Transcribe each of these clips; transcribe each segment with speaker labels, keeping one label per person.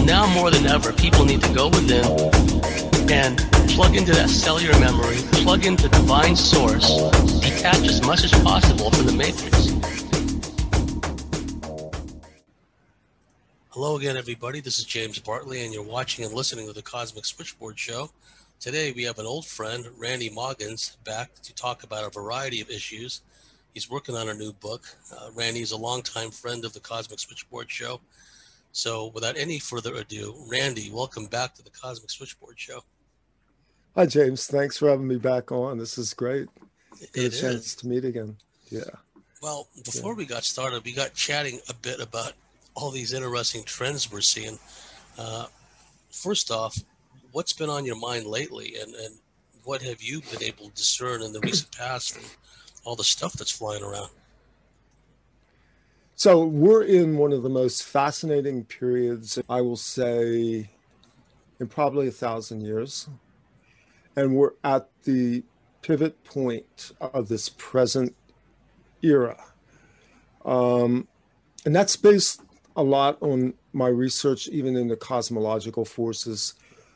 Speaker 1: now more than ever, people need to go within and plug into that cellular memory, plug into divine source, detach as much as possible from the matrix. Hello again, everybody. This is James Bartley, and you're watching and listening to the Cosmic Switchboard Show. Today, we have an old friend, Randy Moggins, back to talk about a variety of issues. He's working on a new book. Randy's a longtime friend of the Cosmic Switchboard Show. So without any further ado, Randy, welcome back to the Cosmic Switchboard Show.
Speaker 2: Hi, James. Thanks for having me back on. This is great.
Speaker 1: Get
Speaker 2: a chance to meet again. Yeah.
Speaker 1: Well, before we got started, we got chatting a bit about all these interesting trends we're seeing. First off, what's been on your mind lately, and what have you been able to discern in the recent past from all the stuff that's flying around?
Speaker 2: So we're in one of the most fascinating periods, I will say, in probably 1,000 years. And we're at the pivot point of this present era. And that's based a lot on my research, even in the cosmological forces,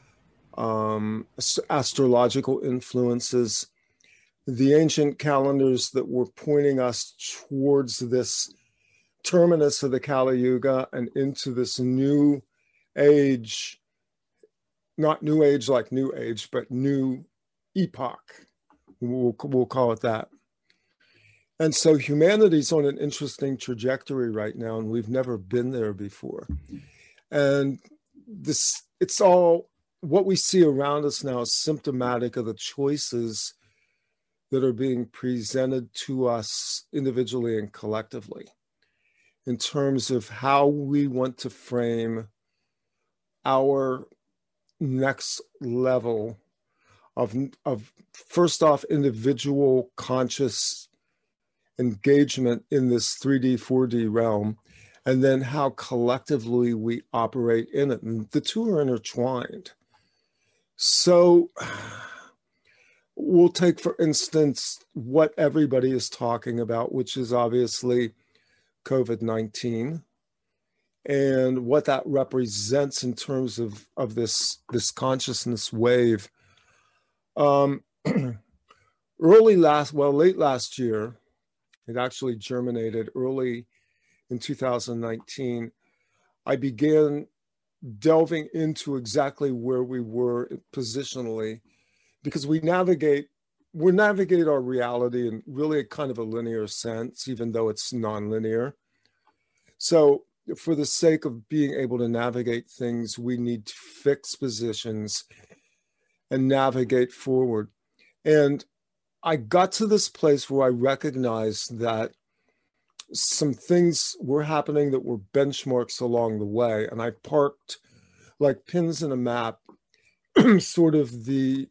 Speaker 2: astrological influences, the ancient calendars that were pointing us towards this terminus of the Kali Yuga and into this new age, not new age like new age, but new epoch. We'll call it that. And so humanity's on an interesting trajectory right now, and we've never been there before. And it's all, what we see around us now is symptomatic of the choices that are being presented to us individually and collectively in terms of how we want to frame our next level of first off, individual conscious engagement in this 3D, 4D realm, and then how collectively we operate in it. And the two are intertwined. So we'll take, for instance, what everybody is talking about, which is obviously COVID-19, and what that represents in terms of this consciousness wave. Late last year, it actually germinated early in 2019. I began delving into exactly where we were positionally, because we navigate our reality in really a kind of a linear sense, even though it's nonlinear. So for the sake of being able to navigate things, we need to fix positions and navigate forward. And I got to this place where I recognized that some things were happening that were benchmarks along the way. And I parked like pins in a map, sort of the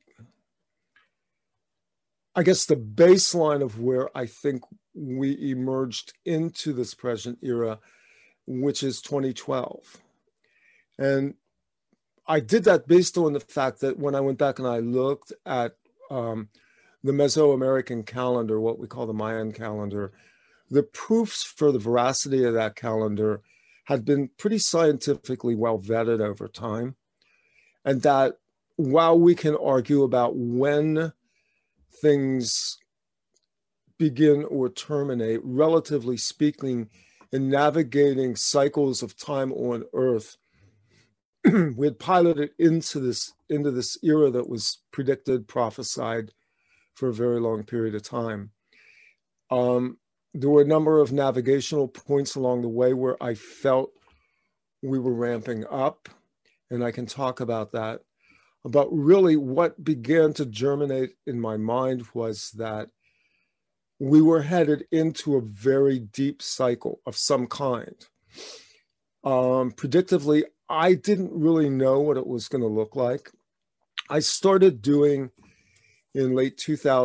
Speaker 2: baseline of where I think we emerged into this present era, which is 2012. And I did that based on the fact that when I went back and I looked at the Mesoamerican calendar, what we call the Mayan calendar, the proofs for the veracity of that calendar had been pretty scientifically well vetted over time. And that while we can argue about when things begin or terminate, relatively speaking, in navigating cycles of time on Earth, we had piloted into this era that was predicted, prophesied for a very long period of time. There were a number of navigational points along the way where I felt we were ramping up, and I can talk about that. But really what began to germinate in my mind was that we were headed into a very deep cycle of some kind. Predictively, I didn't really know what it was going to look like. I started doing, in late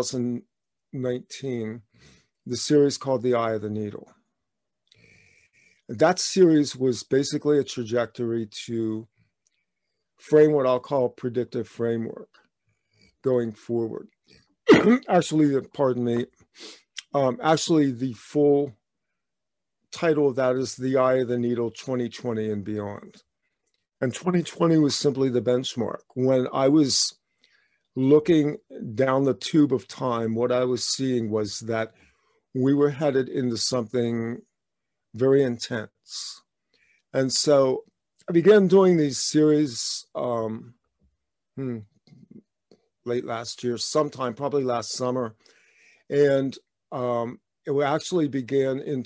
Speaker 2: 2019, the series called The Eye of the Needle. That series was basically a trajectory to frame what I'll call predictive framework going forward. Actually, the full title of that is The Eye of the Needle 2020 and Beyond. And 2020 was simply the benchmark. When I was looking down the tube of time, what I was seeing was that we were headed into something very intense. And so I began doing these series late last year, sometime, probably last summer. And it actually began in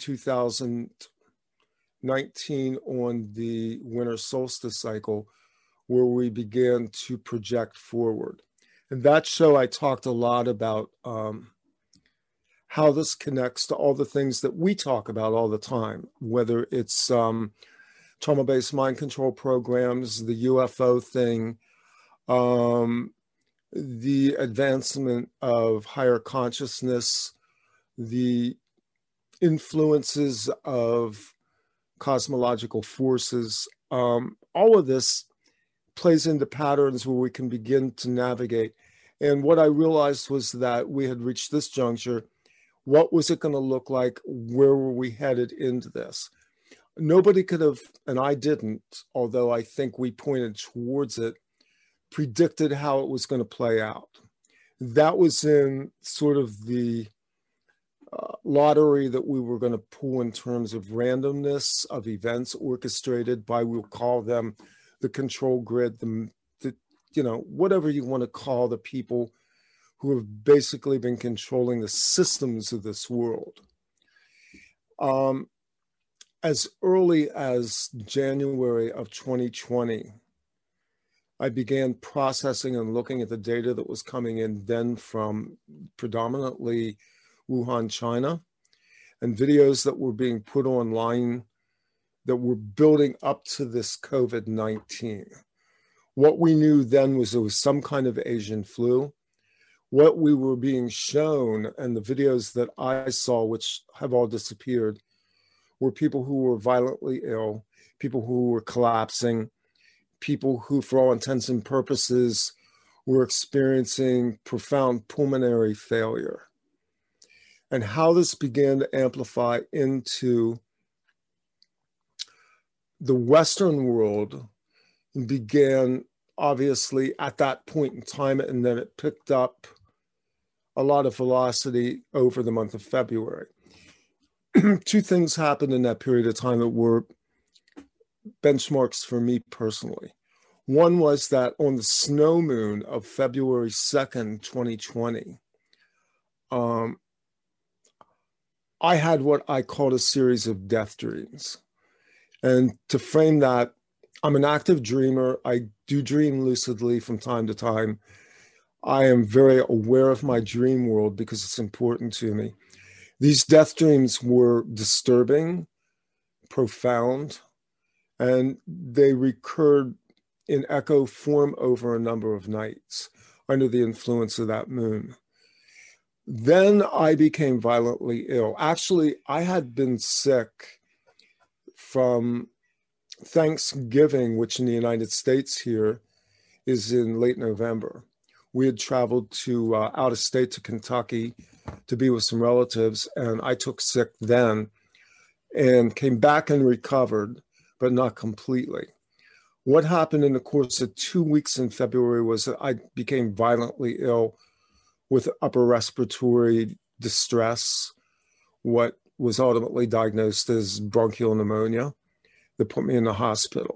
Speaker 2: 2019 on the winter solstice cycle, where we began to project forward. And that show, I talked a lot about how this connects to all the things that we talk about all the time, whether it's trauma-based mind control programs, the UFO thing, the advancement of higher consciousness, the influences of cosmological forces. All of this plays into patterns where we can begin to navigate. And what I realized was that we had reached this juncture. What was it going to look like? Where were we headed into this? Nobody could have, and I didn't, although I think we pointed towards it, predicted how it was going to play out. That was in sort of the lottery that we were going to pull in terms of randomness of events orchestrated by, we'll call them the control grid, the whatever you want to call the people who have basically been controlling the systems of this world. As early as January of 2020, I began processing and looking at the data that was coming in then from predominantly Wuhan, China, and videos that were being put online that were building up to this COVID-19. What we knew then was there was some kind of Asian flu. What we were being shown, and the videos that I saw, which have all disappeared, were people who were violently ill, people who were collapsing, people who, for all intents and purposes, were experiencing profound pulmonary failure. And how this began to amplify into the Western world began obviously at that point in time, and then it picked up a lot of velocity over the month of February. Two things happened in that period of time that were benchmarks for me personally. One was that on the snow moon of February 2nd, 2020, I had what I called a series of death dreams. And to frame that, I'm an active dreamer. I do dream lucidly from time to time. I am very aware of my dream world because it's important to me. These death dreams were disturbing, profound, and they recurred in echo form over a number of nights under the influence of that moon. Then I became violently ill. Actually, I had been sick from Thanksgiving, which in the United States here is in late November. We had traveled to out of state to Kentucky to be with some relatives, and I took sick then and came back and recovered, but not completely. What happened in the course of 2 weeks in February was that I became violently ill with upper respiratory distress, what was ultimately diagnosed as bronchial pneumonia, that put me in the hospital.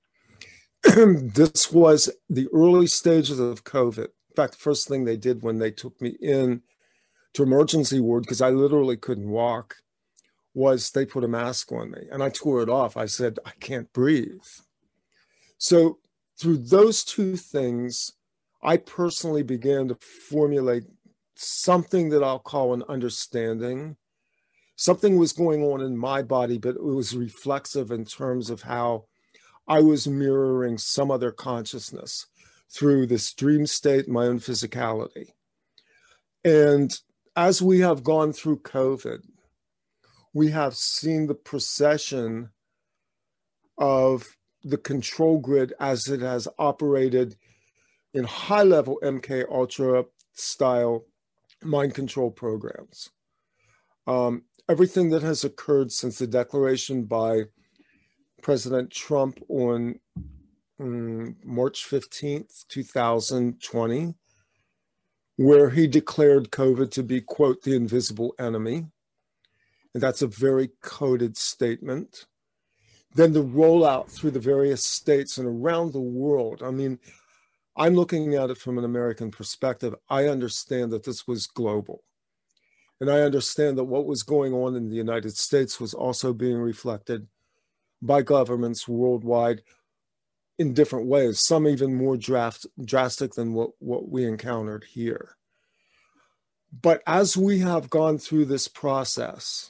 Speaker 2: This was the early stages of COVID. In fact, the first thing they did when they took me in to emergency ward, because I literally couldn't walk, was they put a mask on me. And I tore it off. I said, I can't breathe. So through those two things, I personally began to formulate something that I'll call an understanding. Something was going on in my body, but it was reflexive in terms of how I was mirroring some other consciousness through this dream state, my own physicality. And as we have gone through COVID, we have seen the procession of the control grid as it has operated in high-level MK Ultra style mind control programs. Everything that has occurred since the declaration by President Trump on March 15th, 2020, where he declared COVID to be, quote, the invisible enemy. And that's a very coded statement. Then the rollout through the various states and around the world. I mean, I'm looking at it from an American perspective. I understand that this was global. And I understand that what was going on in the United States was also being reflected by governments worldwide in different ways, some even more drastic than what we encountered here. But as we have gone through this process,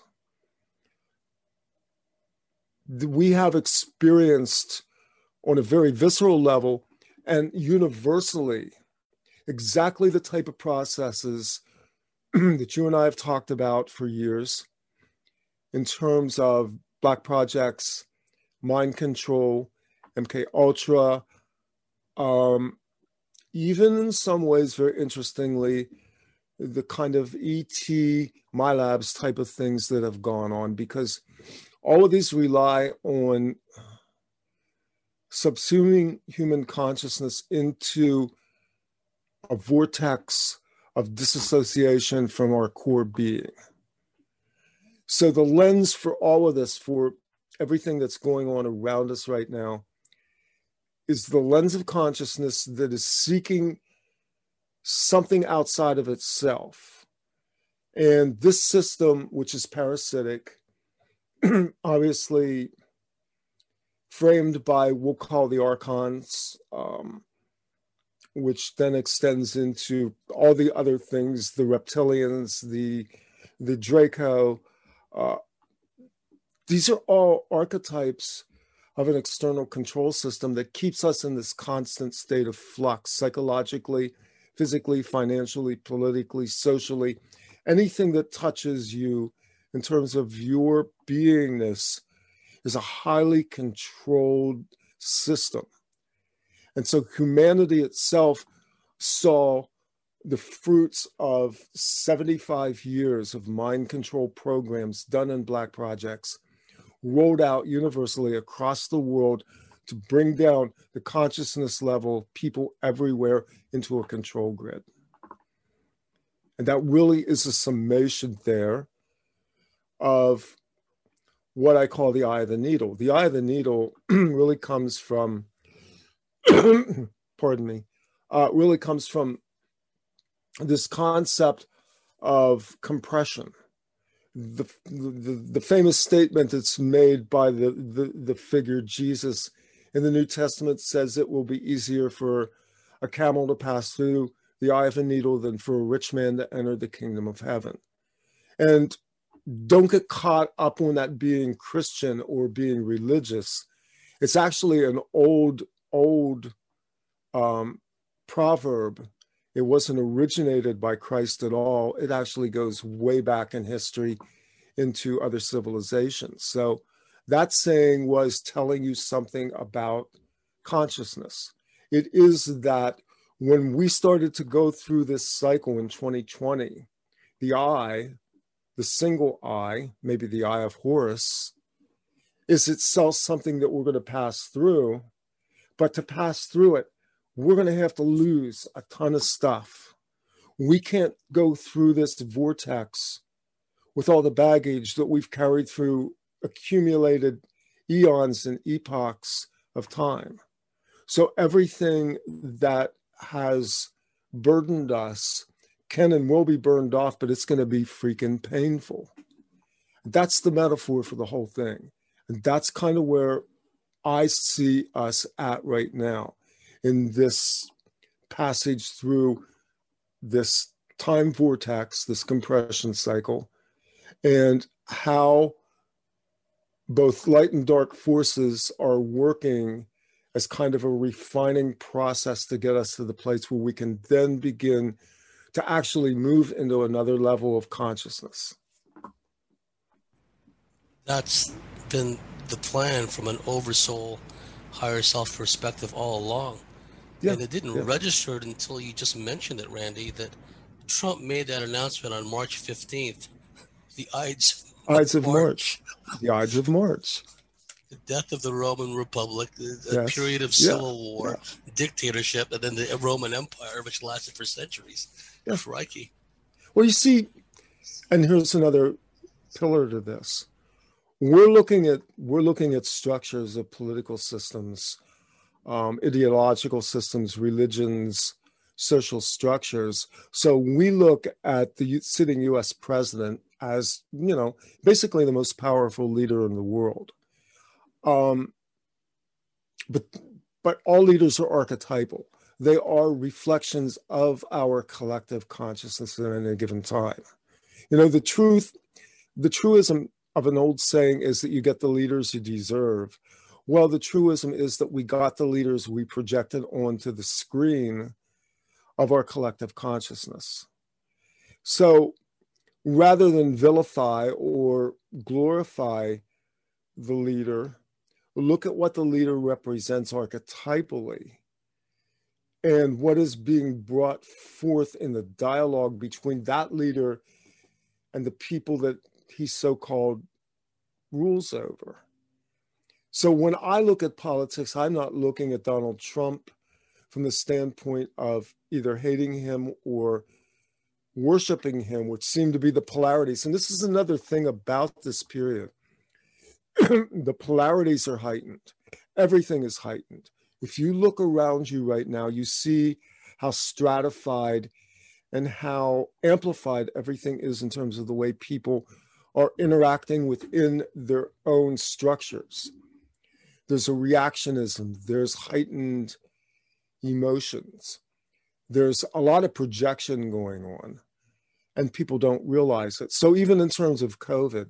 Speaker 2: we have experienced on a very visceral level and universally exactly the type of processes that you and I have talked about for years in terms of Black projects, mind control, MK Ultra, even in some ways, very interestingly, the kind of ET, MyLabs type of things that have gone on, because all of these rely on subsuming human consciousness into a vortex of disassociation from our core being. So the lens for all of this, for everything that's going on around us right now, is the lens of consciousness that is seeking something outside of itself. And this system, which is parasitic, obviously framed by, we'll call the archons, which then extends into all the other things, the reptilians, the Draco. These are all archetypes of an external control system that keeps us in this constant state of flux, psychologically, physically, financially, politically, socially. Anything that touches you in terms of your beingness is a highly controlled system. And so humanity itself saw the fruits of 75 years of mind control programs done in Black projects, rolled out universally across the world to bring down the consciousness level of people everywhere into a control grid. And that really is a summation there of what I call the eye of the needle. The eye of the needle really comes from, pardon me, really comes from this concept of compression. The famous statement that's made by the figure Jesus in the New Testament says it will be easier for a camel to pass through the eye of a needle than for a rich man to enter the kingdom of heaven. And don't get caught up on that being Christian or being religious. It's actually an old proverb. It wasn't originated by Christ at all. It actually goes way back in history into other civilizations. So that saying was telling you something about consciousness. It is that when we started to go through this cycle in 2020, the eye, the single eye, maybe the eye of Horus, is itself something that we're going to pass through. But to pass through it, we're going to have to lose a ton of stuff. We can't go through this vortex with all the baggage that we've carried through accumulated eons and epochs of time. So everything that has burdened us can and will be burned off, but it's going to be freaking painful. That's the metaphor for the whole thing. And that's kind of where I see us at right now in this passage through this time vortex, this compression cycle, and how both light and dark forces are working as kind of a refining process to get us to the place where we can then begin to actually move into another level of consciousness.
Speaker 1: That's been the plan from an oversoul, higher self perspective all along. Yeah, and it didn't register until you just mentioned it, Randy, that Trump made that announcement on March 15th. The Ides of March.
Speaker 2: The Ides of March.
Speaker 1: The death of the Roman Republic, a
Speaker 2: Yes.
Speaker 1: period of
Speaker 2: Yeah.
Speaker 1: civil war, dictatorship, and then the Roman Empire, which lasted for centuries.
Speaker 2: Yeah.
Speaker 1: Crikey.
Speaker 2: Well, you see, and here's another pillar to this. We're looking at structures of political systems, ideological systems, religions, social structures. So we look at the sitting U.S. president as, basically the most powerful leader in the world. But all leaders are archetypal. They are reflections of our collective consciousness at any given time. The truism of an old saying is that you get the leaders you deserve. Well, the truism is that we got the leaders we projected onto the screen of our collective consciousness. So rather than vilify or glorify the leader, look at what the leader represents archetypally and what is being brought forth in the dialogue between that leader and the people that he so-called rules over. So when I look at politics, I'm not looking at Donald Trump from the standpoint of either hating him or worshiping him, which seem to be the polarities. And this is another thing about this period. The polarities are heightened. Everything is heightened. If you look around you right now, you see how stratified and how amplified everything is in terms of the way people are interacting within their own structures. There's a reactionism, there's heightened emotions, there's a lot of projection going on, and people don't realize it. So even in terms of COVID,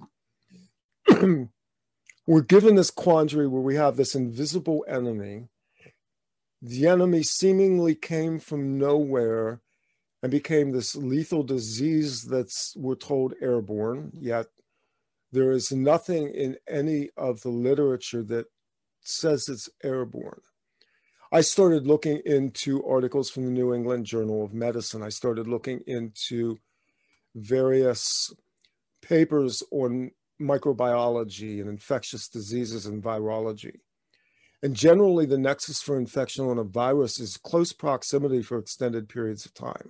Speaker 2: we're given this quandary where we have this invisible enemy. The enemy seemingly came from nowhere and became this lethal disease that's, we're told, airborne, yet there is nothing in any of the literature that says it's airborne. I started looking into articles from the New England Journal of Medicine. I started looking into various papers on microbiology and infectious diseases and virology. And generally, the nexus for infection on a virus is close proximity for extended periods of time.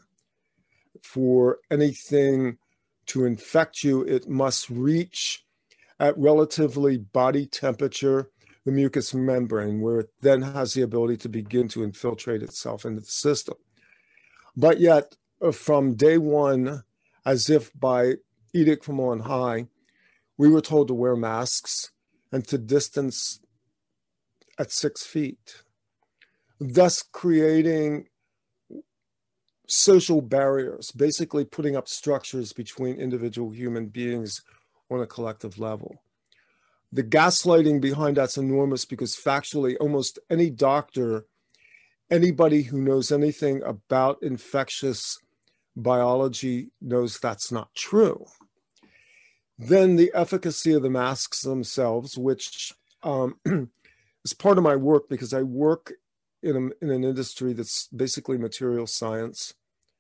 Speaker 2: For anything to infect you, it must reach at relatively body temperature the mucous membrane, where it then has the ability to begin to infiltrate itself into the system. But yet, from day one, as if by edict from on high, we were told to wear masks and to distance at 6 feet, thus creating social barriers, basically putting up structures between individual human beings on a collective level. The gaslighting behind that's enormous because factually, almost any doctor, anybody who knows anything about infectious biology knows that's not true. Then the efficacy of the masks themselves, which is part of my work because I work in an industry that's basically material science,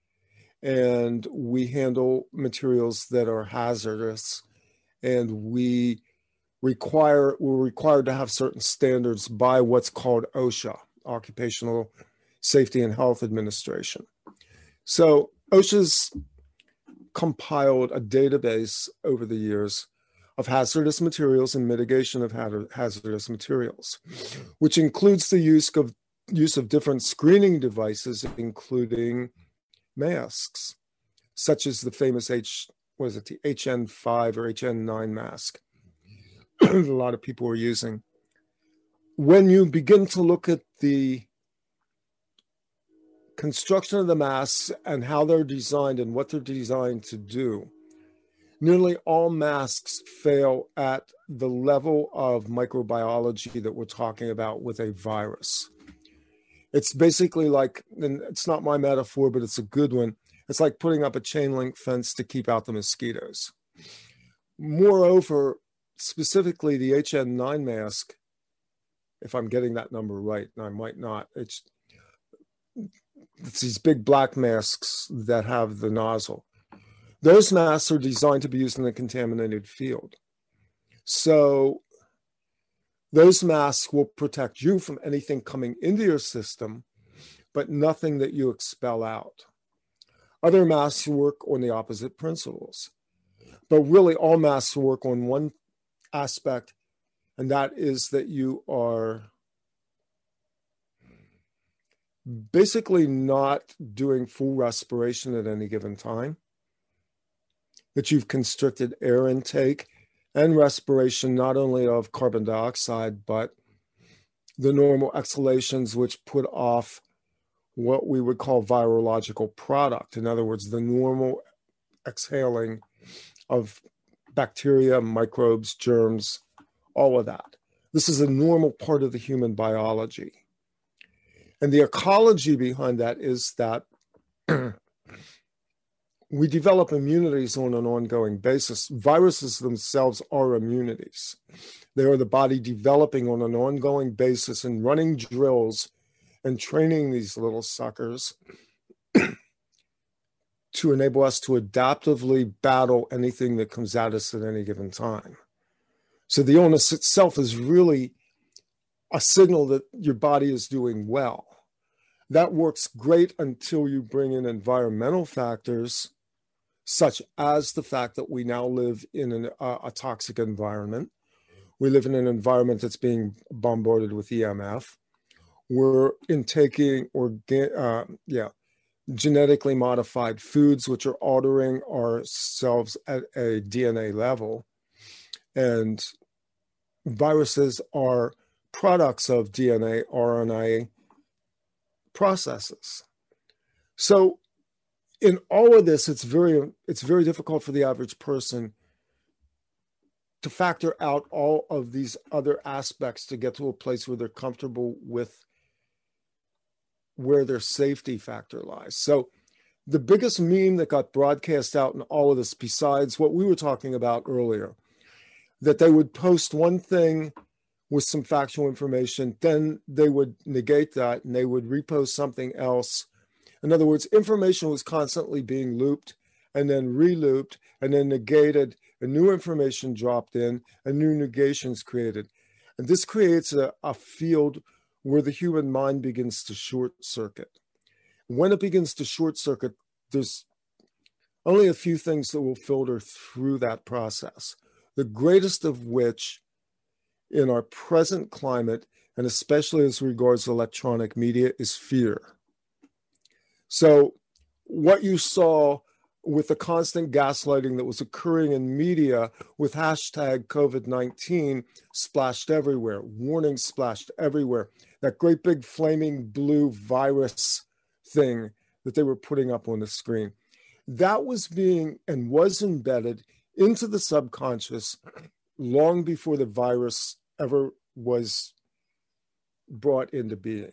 Speaker 2: and we handle materials that are hazardous, and we're required to have certain standards by what's called OSHA, Occupational Safety and Health Administration. So OSHA's compiled a database over the years of hazardous materials and mitigation of hazardous materials, which includes the use of different screening devices, including masks, such as the famous the HN5 or HN9 mask. A lot of people are using. When you begin to look at the construction of the masks and how they're designed and what they're designed to do, nearly all masks fail at the level of microbiology that we're talking about with a virus. It's basically like, and it's not my metaphor, but it's a good one. It's like putting up a chain link fence to keep out the mosquitoes. Moreover, specifically the HN9 mask, if I'm getting that number right, and I might not, it's these big black masks that have the nozzle. Those masks are designed to be used in a contaminated field. So Those masks will protect you from anything coming into your system, but nothing that you expel out. Other masks work on the opposite principles. But really, all masks work on one aspect, and that is that you are basically not doing full respiration at any given time, that you've constricted air intake and respiration, not only of carbon dioxide, but the normal exhalations which put off what we would call virological product. In other words, the normal exhaling of bacteria, microbes, germs, all of that. This is a normal part of the human biology. And the ecology behind that is that we develop immunities on an ongoing basis. Viruses themselves are immunities. They are the body developing on an ongoing basis and running drills and training these little suckers to enable us to adaptively battle anything that comes at us at any given time. So the illness itself is really a signal that your body is doing well. That works great until you bring in environmental factors, such as the fact that we now live in a toxic environment. We live in an environment that's being bombarded with EMF. We're intaking genetically modified foods, which are altering ourselves at a DNA level. And viruses are products of DNA, RNA processes. So in all of this, it's very difficult for the average person to factor out all of these other aspects to get to a place where they're comfortable with where their safety factor lies. So the biggest meme that got broadcast out in all of this, besides what we were talking about earlier, that they would post one thing with some factual information, then they would negate that and they would repost something else. In other words, information was constantly being looped and then re-looped and then negated, and new information dropped in and new negations created. And this creates a field where the human mind begins to short circuit. When it begins to short circuit, there's only a few things that will filter through that process. The greatest of which in our present climate, and especially as regards electronic media, is fear. So what you saw with the constant gaslighting that was occurring in media with hashtag COVID-19 splashed everywhere, warnings splashed everywhere, that great big flaming blue virus thing that they were putting up on the screen, that was being and was embedded into the subconscious long before the virus ever was brought into being.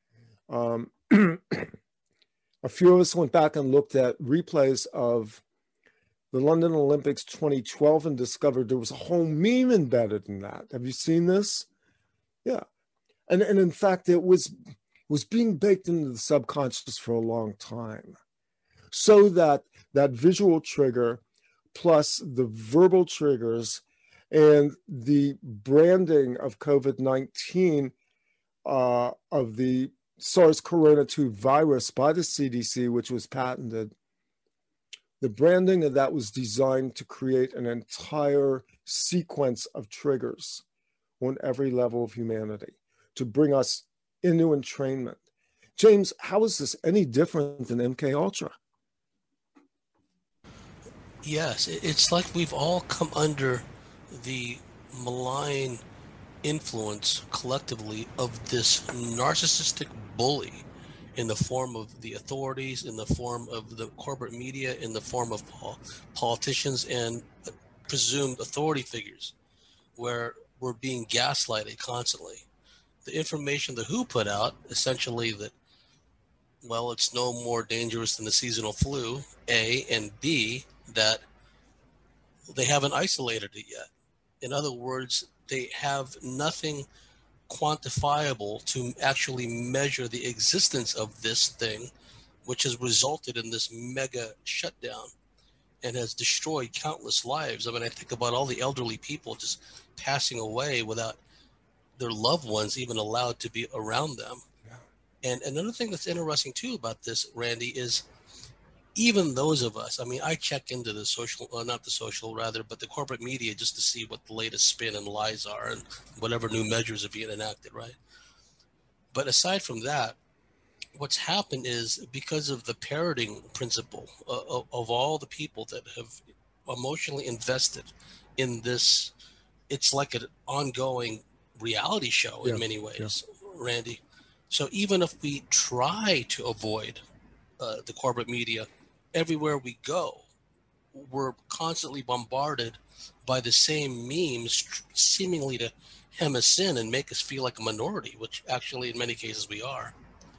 Speaker 2: A few of us went back and looked at replays of the London Olympics 2012 and discovered there was a whole meme embedded in that. Have you seen this? Yeah. And in fact, it was being baked into the subconscious for a long time, so that that visual trigger plus the verbal triggers and the branding of COVID-19 of the SARS-CoV-2 virus by the CDC, which was patented, the branding of that was designed to create an entire sequence of triggers on every level of humanity to bring us into entrainment. James, how is this any different than MK Ultra?
Speaker 1: Yes, it's like we've all come under the malign influence collectively of this narcissistic bully in the form of the authorities, in the form of the corporate media, in the form of politicians and presumed authority figures, where we're being gaslighted constantly. The information the WHO put out, essentially that, well, it's no more dangerous than the seasonal flu, A, and B, that they haven't isolated it yet. In other words, they have nothing quantifiable to actually measure the existence of this thing, which has resulted in this mega shutdown and has destroyed countless lives. I mean, I think about all the elderly people just passing away without their loved ones even allowed to be around them.
Speaker 2: Yeah.
Speaker 1: And another thing that's interesting too about this, Randy, is even those of us, I mean, I check into the social, not the social rather, but the corporate media just to see what the latest spin and lies are and whatever new measures are being enacted, right? But aside from that, what's happened is because of the parroting principle of all the people that have emotionally invested in this, it's like an ongoing reality show in many ways, Randy. So even if we try to avoid the corporate media, everywhere we go, we're constantly bombarded by the same memes, seemingly to hem us in and make us feel like a minority, which actually in many cases we are.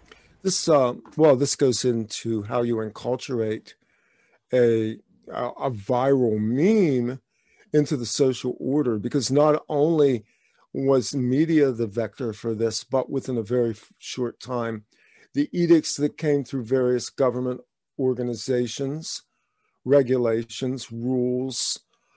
Speaker 2: This goes into how you enculturate a viral meme into the social order, because not only was media the vector for this, but within a very short time, the edicts that came through various government organizations, regulations, rules.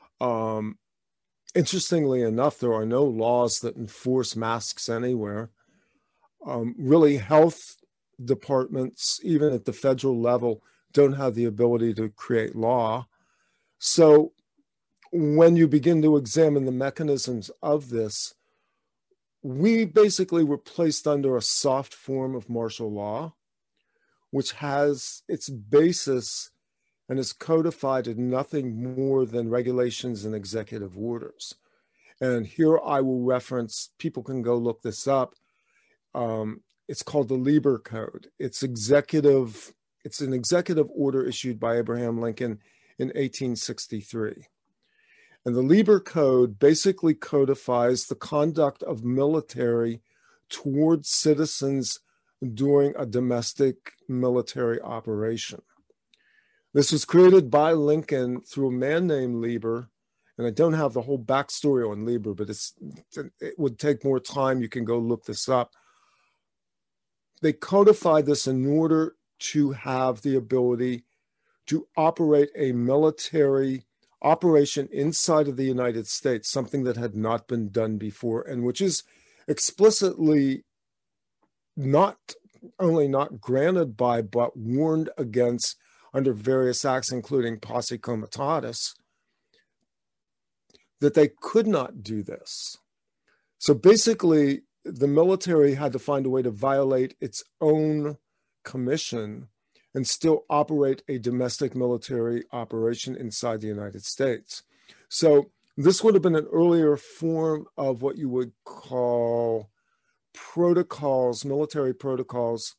Speaker 2: Interestingly enough, there are no laws that enforce masks anywhere. Really, health departments, even at the federal level, don't have the ability to create law. So when you begin to examine the mechanisms of this, we basically were placed under a soft form of martial law, which has its basis and is codified in nothing more than regulations and executive orders. And here I will reference, people can go look this up. It's called the Lieber Code. It's an executive order issued by Abraham Lincoln in 1863. And the Lieber Code basically codifies the conduct of military towards citizens during a domestic military operation. This was created by Lincoln through a man named Lieber, and I don't have the whole backstory on Lieber, but it would take more time. You can go look this up. They codified this in order to have the ability to operate a military operation inside of the United States, something that had not been done before, and which is explicitly not only not granted by, but warned against under various acts, including Posse Comitatus, that they could not do this. So basically, the military had to find a way to violate its own commission and still operate a domestic military operation inside the United States. So this would have been an earlier form of what you would call protocols, military protocols,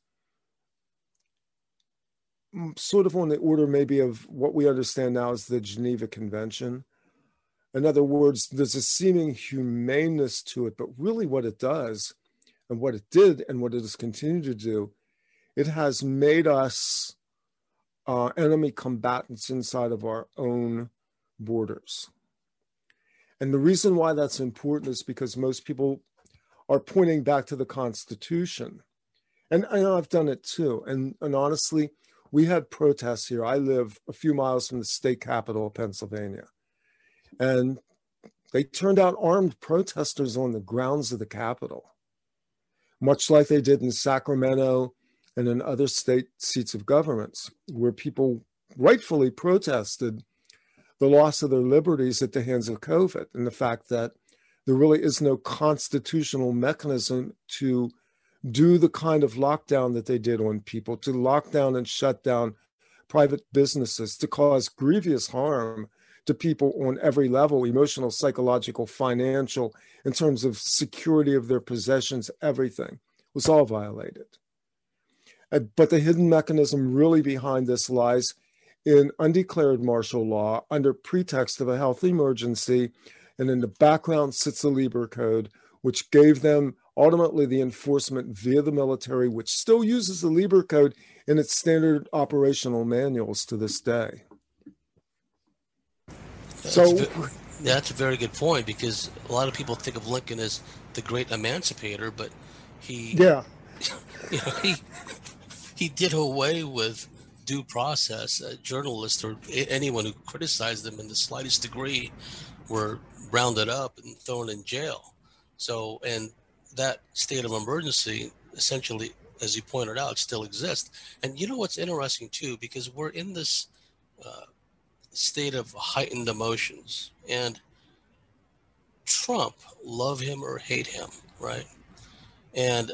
Speaker 2: sort of on the order maybe of what we understand now as the Geneva Convention. In other words, there's a seeming humaneness to it, but really what it does and what it did and what it has continued to do, it has made us enemy combatants inside of our own borders. And the reason why that's important is because most people are pointing back to the Constitution. And I know I've done it too. And honestly, we had protests here. I live a few miles from the state capital of Pennsylvania. And they turned out armed protesters on the grounds of the Capitol, much like they did in Sacramento and in other state seats of governments, where people rightfully protested the loss of their liberties at the hands of COVID and the fact that there really is no constitutional mechanism to do the kind of lockdown that they did on people, to lock down and shut down private businesses, to cause grievous harm to people on every level, emotional, psychological, financial, in terms of security of their possessions, everything was all violated. But the hidden mechanism really behind this lies in undeclared martial law under pretext of a health emergency. And in the background sits the Lieber Code, which gave them ultimately the enforcement via the military, which still uses the Lieber Code in its standard operational manuals to this day.
Speaker 1: That's a very good point, because a lot of people think of Lincoln as the great emancipator, but he did away with due process. Journalists or anyone who criticized them in the slightest degree were rounded up and thrown in jail. So, and that state of emergency essentially, as you pointed out, still exists. And you know what's interesting too, because we're in this state of heightened emotions, and Trump, love him or hate him, right? And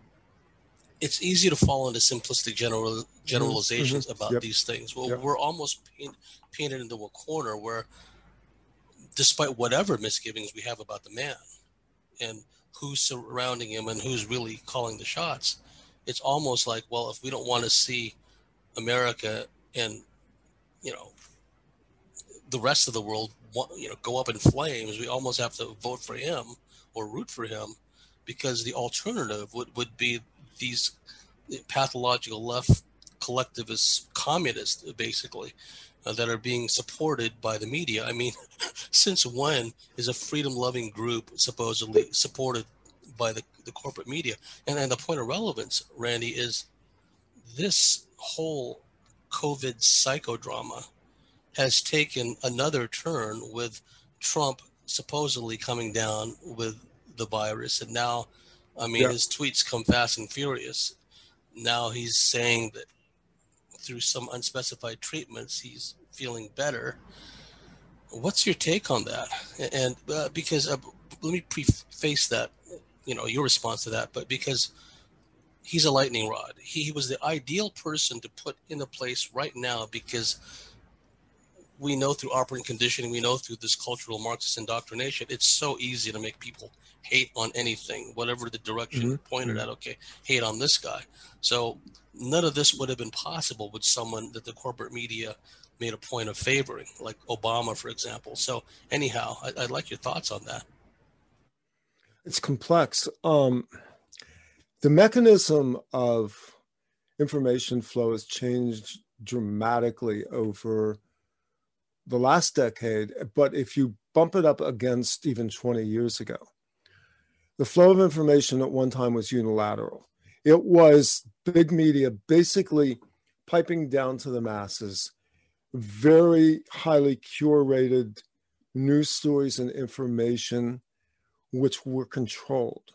Speaker 1: it's easy to fall into simplistic generalizations about these things. Well, we're almost painted into a corner where, despite whatever misgivings we have about the man and who's surrounding him and who's really calling the shots, it's almost like, well, if we don't want to see America and, you know, the rest of the world, you know, go up in flames, we almost have to vote for him or root for him, because the alternative would be these pathological left collectivist communists, basically, that are being supported by the media. I mean, since when is a freedom-loving group supposedly supported by the corporate media? And the point of relevance, Randy, is this whole COVID psychodrama has taken another turn with Trump supposedly coming down with the virus. And now, I mean, his tweets come fast and furious. Now he's saying that through some unspecified treatments, he's feeling better. What's your take on that? And because let me preface that, you know, your response to that, but because he's a lightning rod. He was the ideal person to put into place right now, because we know through operant conditioning, we know through this cultural Marxist indoctrination, it's so easy to make people hate on anything, whatever the direction pointed at. Okay, hate on this guy. So none of this would have been possible with someone that the corporate media made a point of favoring, like Obama, for example. So anyhow, I'd like your thoughts on that.
Speaker 2: It's complex. The mechanism of information flow has changed dramatically over the last decade, but if you bump it up against even 20 years ago, the flow of information at one time was unilateral. It was big media basically piping down to the masses, very highly curated news stories and information which were controlled.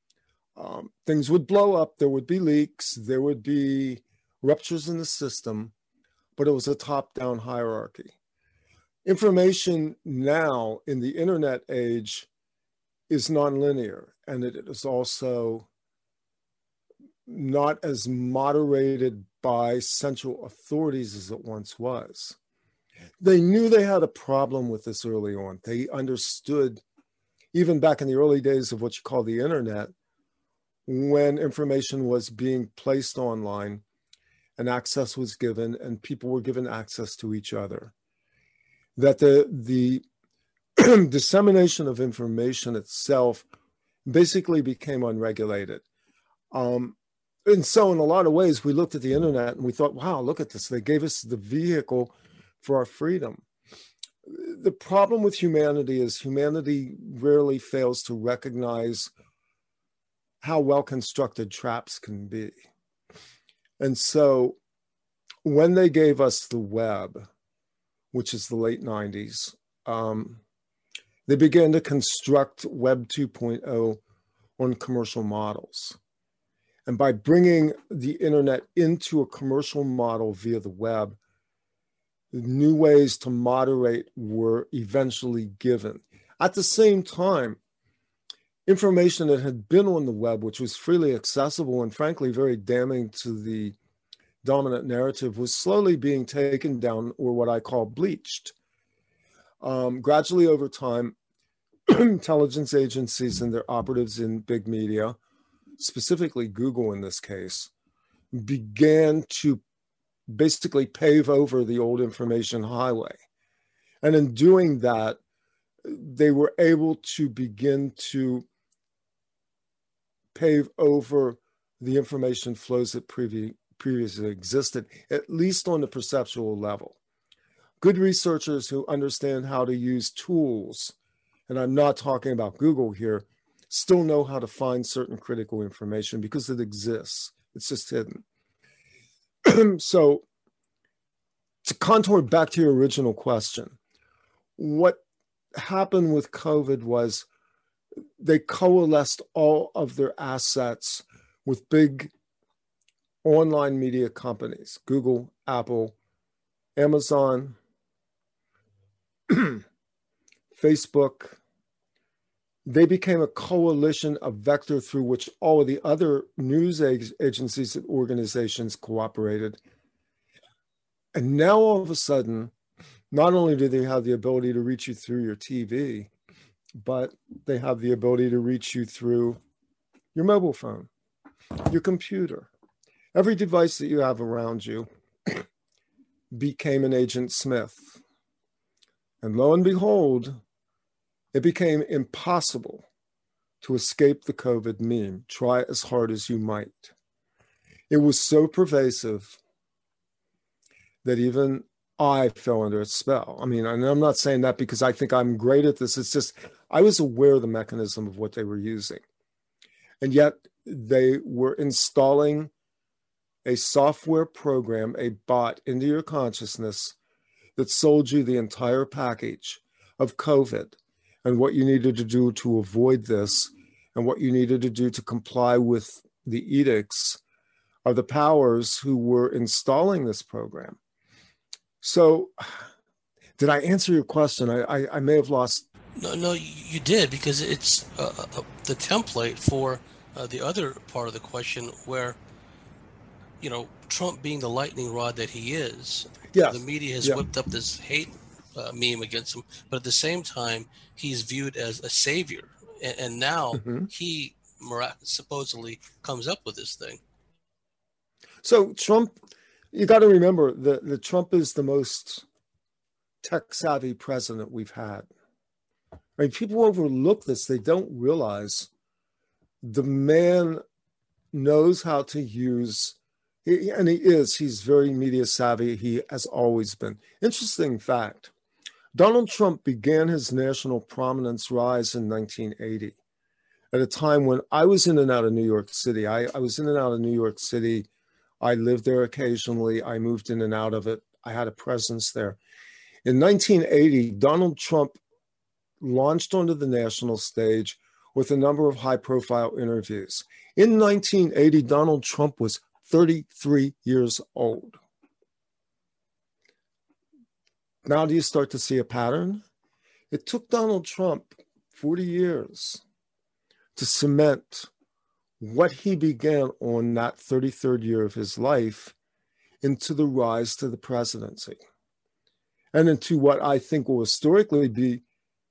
Speaker 2: Things would blow up, there would be leaks, there would be ruptures in the system, but it was a top-down hierarchy. Information now in the internet age is nonlinear, and it is also not as moderated by central authorities as it once was. They knew they had a problem with this early on. They understood, even back in the early days of what you call the internet, when information was being placed online and access was given and people were given access to each other, that the dissemination of information itself basically became unregulated. And so in a lot of ways, we looked at the internet and we thought, wow, look at this. They gave us the vehicle for our freedom. The problem with humanity is humanity rarely fails to recognize how well-constructed traps can be. And so when they gave us the web, which is the late 90s, they began to construct Web 2.0 on commercial models. And by bringing the internet into a commercial model via the web, new ways to moderate were eventually given. At the same time, information that had been on the web, which was freely accessible and frankly very damning to the dominant narrative, was slowly being taken down, or what I call bleached. Gradually over time, intelligence agencies and their operatives in big media, specifically Google in this case, began to basically pave over the old information highway. And in doing that, they were able to begin to pave over the information flows that previously existed, at least on the perceptual level. Good researchers who understand how to use tools, and I'm not talking about Google here, still know how to find certain critical information because it exists. It's just hidden. So to contour back to your original question, what happened with COVID was they coalesced all of their assets with big online media companies, Google, Apple, Amazon, Facebook. They became a coalition, a vector through which all of the other news agencies and organizations cooperated. And now all of a sudden, not only do they have the ability to reach you through your TV, but they have the ability to reach you through your mobile phone, your computer. Every device that you have around you became an Agent Smith. And lo and behold, it became impossible to escape the COVID meme, try as hard as you might. It was so pervasive that even I fell under its spell. I mean, and I'm not saying that because I think I'm great at this. It's just, I was aware of the mechanism of what they were using. And yet they were installing a software program, a bot into your consciousness that sold you the entire package of COVID and what you needed to do to avoid this and what you needed to do to comply with the edicts of the powers who were installing this program. So did I answer your question? I may have lost.
Speaker 1: No, you did, because it's the template for the other part of the question where, Trump being the lightning rod that he is,
Speaker 2: Yes.
Speaker 1: the media has whipped up this hate meme against him, but at the same time, he's viewed as a savior. And now he supposedly comes up with this thing.
Speaker 2: So Trump, you got to remember that Trump is the most tech-savvy president we've had. I mean, people overlook this. They don't realize the man knows how to use, and he's very media savvy. He has always been. Interesting fact, Donald Trump began his national prominence rise in 1980, at a time when I was in and out of New York City. I was in and out of New York City. I lived there occasionally. I moved in and out of it. I had a presence there. In 1980, Donald Trump launched onto the national stage with a number of high-profile interviews. In 1980, Donald Trump was 33 years old. Now do you start to see a pattern? It took Donald Trump 40 years to cement what he began on that 33rd year of his life into the rise to the presidency and into what I think will historically be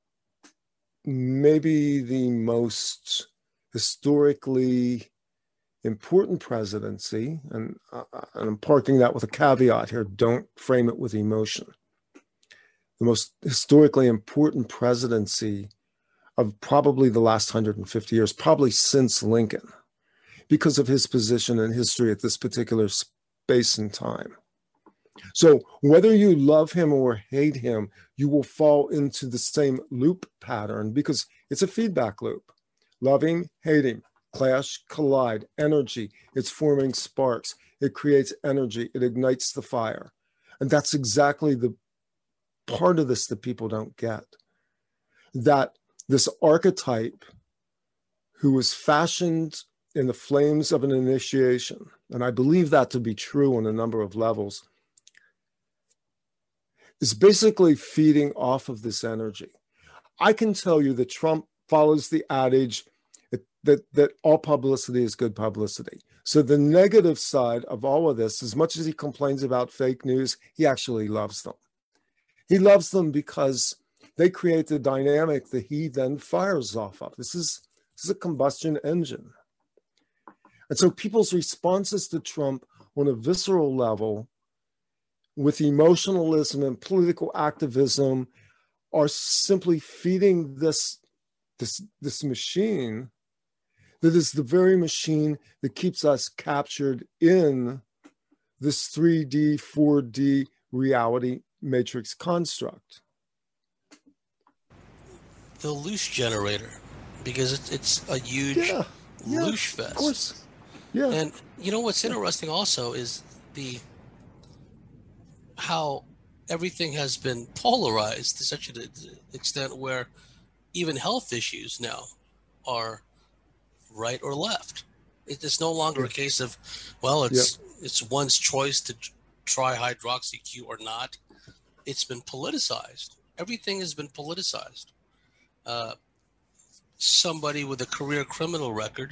Speaker 2: maybe the most historically important presidency. And I'm parking that with a caveat here. Don't frame it with emotion. The most historically important presidency of probably the last 150 years, probably since Lincoln, because of his position in history at this particular space and time. So whether you love him or hate him, you will fall into the same loop pattern because it's a feedback loop. Loving, hating, clash, collide, energy. It's forming sparks. It creates energy. It ignites the fire. And that's exactly the part of this that people don't get. That this archetype who was fashioned in the flames of an initiation, and I believe that to be true on a number of levels, is basically feeding off of this energy. I can tell you that Trump follows the adage that all publicity is good publicity. So the negative side of all of this, as much as he complains about fake news, he actually loves them. He loves them because they create the dynamic that he then fires off of. This is a combustion engine. And so people's responses to Trump on a visceral level with emotionalism and political activism are simply feeding this machine that is the very machine that keeps us captured in this 3D, 4D reality matrix construct.
Speaker 1: The loose generator, because it's a huge loose fest. Of
Speaker 2: course. Yeah.
Speaker 1: And what's interesting also is how everything has been polarized to such an extent where even health issues now are right or left. It's no longer a case of, well,
Speaker 2: Yeah.
Speaker 1: it's one's choice to try hydroxy-Q or not. It's been politicized. Everything has been politicized. Somebody with a career criminal record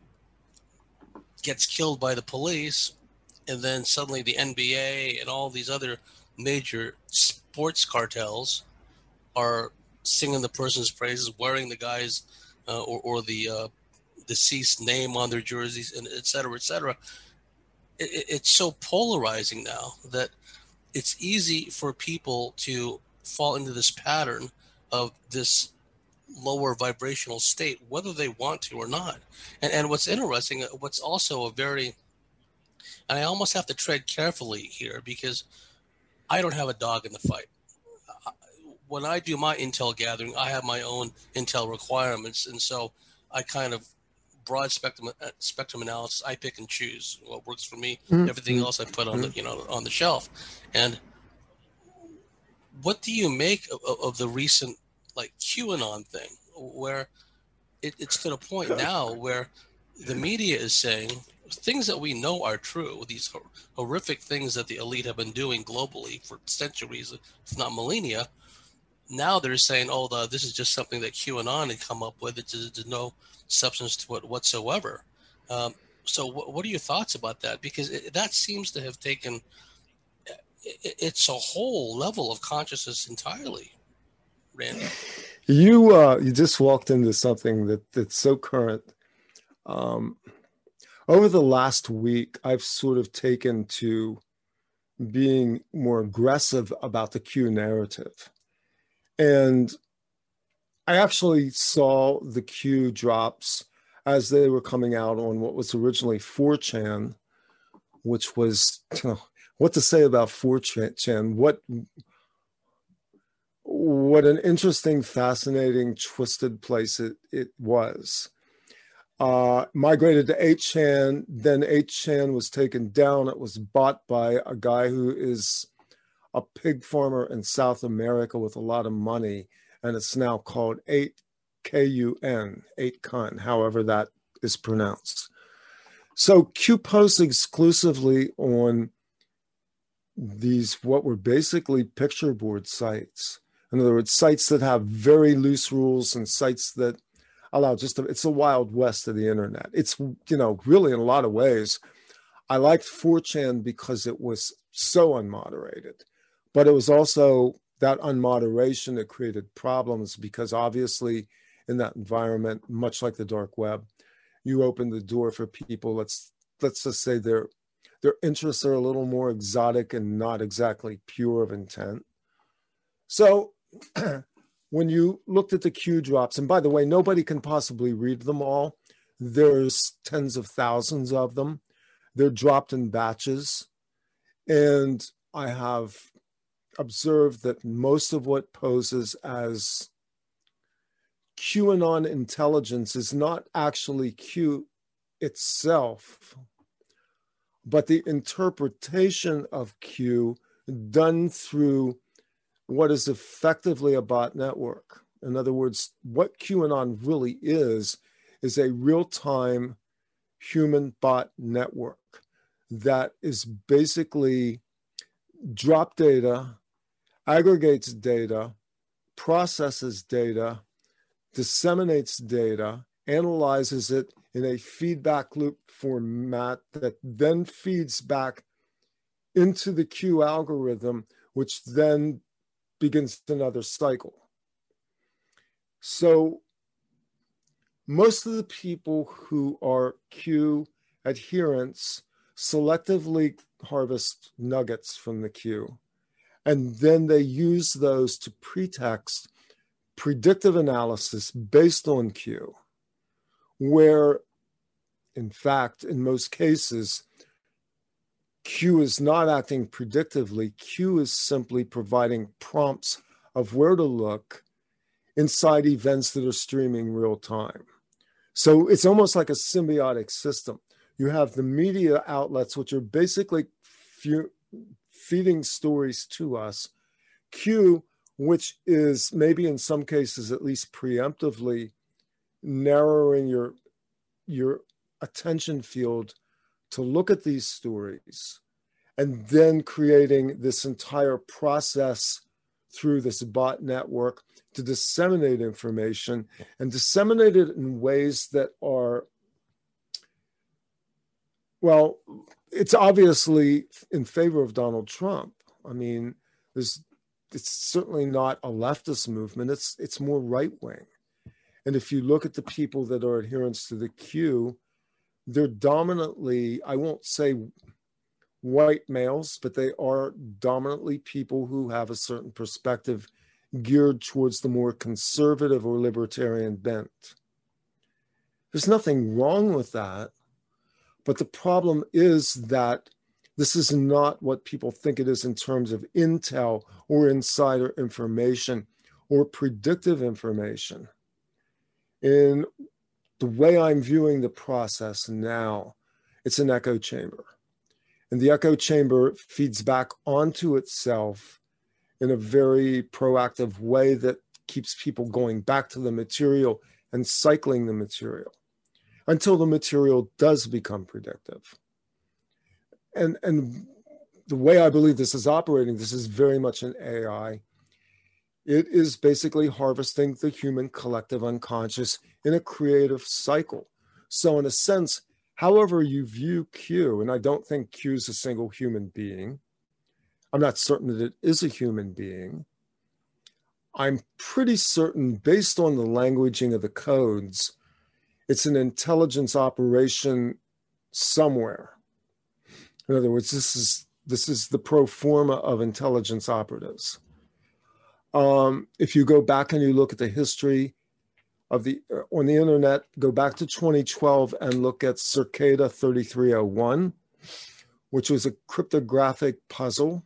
Speaker 1: gets killed by the police, and then suddenly the NBA and all these other major sports cartels are singing the person's praises, wearing the guy's or the deceased name on their jerseys, and et cetera, et cetera. It's so polarizing now that it's easy for people to fall into this pattern of this lower vibrational state, whether they want to or not. And what's interesting, what's also a very, and I almost have to tread carefully here because I don't have a dog in the fight. When I do my intel gathering, I have my own intel requirements, and so I kind of broad spectrum analysis. I pick and choose what works for me.
Speaker 2: Mm-hmm.
Speaker 1: Everything else I put on the on the shelf. And what do you make of the recent like QAnon thing, where it's to the point now where the media is saying things that we know are true, these horrific things that the elite have been doing globally for centuries, if not millennia. Now they're saying, oh, this is just something that QAnon had come up with. There's no substance to it whatsoever. So what are your thoughts about that? Because that seems to have taken, it's a whole level of consciousness entirely, Randy.
Speaker 2: You just walked into something that's so current. Over the last week, I've sort of taken to being more aggressive about the Q narrative. And I actually saw the Q drops as they were coming out on what was originally 4chan, which was, what to say about 4chan? What an interesting, fascinating, twisted place it was. Migrated to 8chan, then 8chan was taken down. It was bought by a guy who is a pig farmer in South America with a lot of money, and it's now called 8KUN, 8kun, however that is pronounced. So Q posts exclusively on these, what were basically picture board sites. In other words, sites that have very loose rules and sites that allow it's the Wild West of the internet. It's, really in a lot of ways, I liked 4chan because it was so unmoderated. But it was also that unmoderation that created problems because obviously in that environment, much like the dark web, you open the door for people, let's just say their interests are a little more exotic and not exactly pure of intent. So when you looked at the Q drops, and by the way, nobody can possibly read them all. There's tens of thousands of them. They're dropped in batches. And I have observed that most of what poses as QAnon intelligence is not actually Q itself, but the interpretation of Q done through what is effectively a bot network. In other words, what QAnon really is a real-time human bot network that is basically drop data, aggregates data, processes data, disseminates data, analyzes it in a feedback loop format that then feeds back into the Q algorithm, which then begins another cycle. So most of the people who are Q adherents selectively harvest nuggets from the Q, and then they use those to pretext predictive analysis based on Q, where, in fact, in most cases, Q is not acting predictively. Q is simply providing prompts of where to look inside events that are streaming real time. So it's almost like a symbiotic system. You have the media outlets, which are basically feeding stories to us. Q, which is maybe in some cases at least preemptively narrowing your attention field to look at these stories, and then creating this entire process through this bot network to disseminate information, and disseminate it in ways that are, well, it's obviously in favor of Donald Trump. I mean, it's certainly not a leftist movement. It's more right wing. And if you look at the people that are adherents to the Q, they're dominantly, I won't say white males, but they are dominantly people who have a certain perspective geared towards the more conservative or libertarian bent. There's nothing wrong with that. But the problem is that this is not what people think it is in terms of intel or insider information or predictive information. In the way I'm viewing the process now, it's an echo chamber. And the echo chamber feeds back onto itself in a very proactive way that keeps people going back to the material and cycling the material until the material does become predictive. And the way I believe this is operating, this is very much an AI. It is basically harvesting the human collective unconscious in a creative cycle. So in a sense, however you view Q, and I don't think Q is a single human being, I'm not certain that it is a human being. I'm pretty certain, based on the languaging of the codes, it's an intelligence operation somewhere. In other words, this is the pro forma of intelligence operatives. If you go back and you look at the history of on the internet, go back to 2012 and look at Circada 3301, which was a cryptographic puzzle,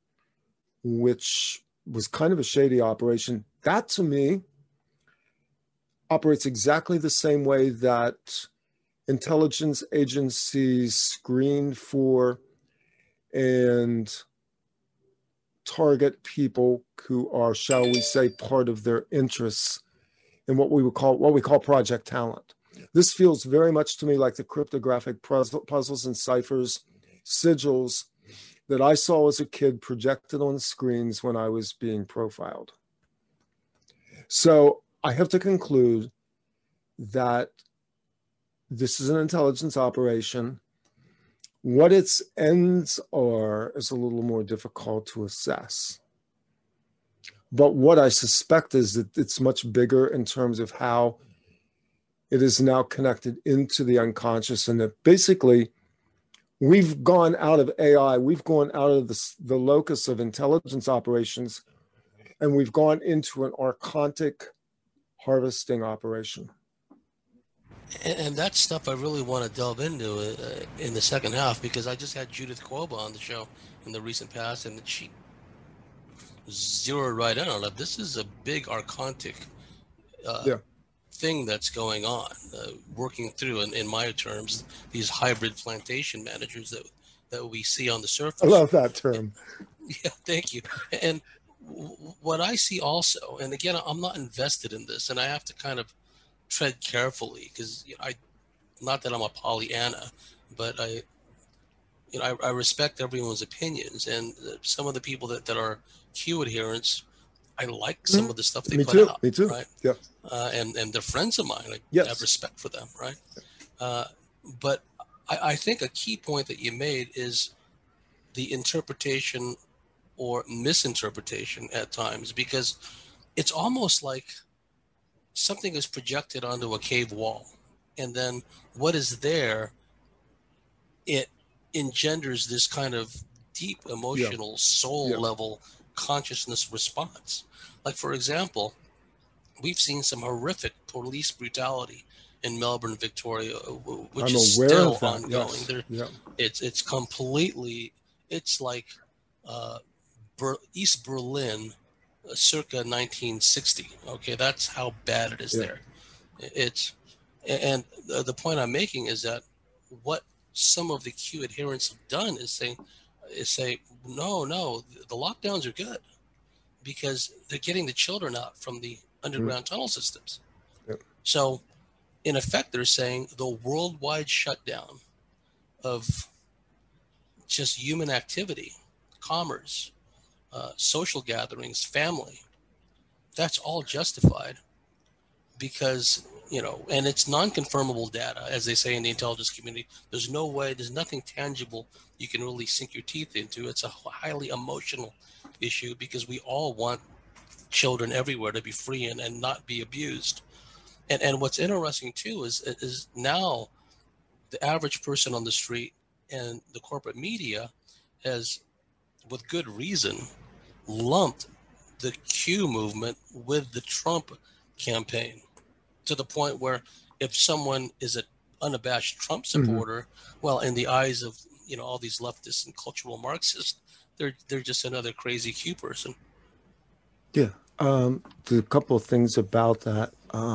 Speaker 2: which was kind of a shady operation. That, to me, operates exactly the same way that intelligence agencies screen for and target people who are, shall we say, part of their interests in what we call project talent. This feels very much to me like the cryptographic puzzles and ciphers, sigils that I saw as a kid projected on screens when I was being profiled. So I have to conclude that this is an intelligence operation. What its ends are is a little more difficult to assess. But what I suspect is that it's much bigger in terms of how it is now connected into the unconscious, and that basically we've gone out of AI, we've gone out of the locus of intelligence operations, and we've gone into an archontic harvesting operation.
Speaker 1: And that stuff I really want to delve into in the second half, because I just had Judith Quoba on the show in the recent past, and she zeroed right in on it. This is a big archontic thing that's going on, working through, in my terms, these hybrid plantation managers that we see on the surface.
Speaker 2: I love that term.
Speaker 1: Yeah, thank you. And what I see also, and again, I'm not invested in this, and I have to kind of tread carefully, because not that I'm a Pollyanna, but I respect everyone's opinions, and some of the people that are Q adherents, I like some of the stuff they put out.
Speaker 2: Me too.
Speaker 1: Right?
Speaker 2: Yeah.
Speaker 1: And they're friends of mine. I have respect for them. Right. But I think a key point that you made is the interpretation or misinterpretation at times, because it's almost like something is projected onto a cave wall, and then what is there, it engenders this kind of deep emotional soul level consciousness response. Like, for example, we've seen some horrific police brutality in Melbourne, Victoria, which is still ongoing.
Speaker 2: Yes.
Speaker 1: It's completely, it's like East Berlin circa 1960. Okay, that's how bad it is there. And the point I'm making is that what some of the Q adherents have done is say no, the lockdowns are good, because they're getting the children out from the underground tunnel systems. So in effect, they're saying the worldwide shutdown of just human activity, commerce, social gatherings, family, that's all justified because, and it's non-confirmable data, as they say in the intelligence community. There's no way, there's nothing tangible you can really sink your teeth into. It's a highly emotional issue because we all want children everywhere to be free and not be abused. And what's interesting too is now the average person on the street and the corporate media has, with good reason, lumped the Q movement with the Trump campaign to the point where if someone is an unabashed Trump supporter, well, in the eyes of all these leftists and cultural Marxists, they're just another crazy Q person.
Speaker 2: Yeah, there's a couple of things about that.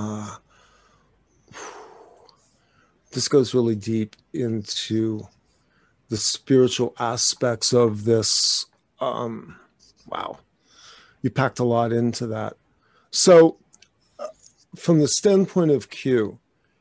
Speaker 2: This goes really deep into the spiritual aspects of this. Wow, you packed a lot into that. So, from the standpoint of Q,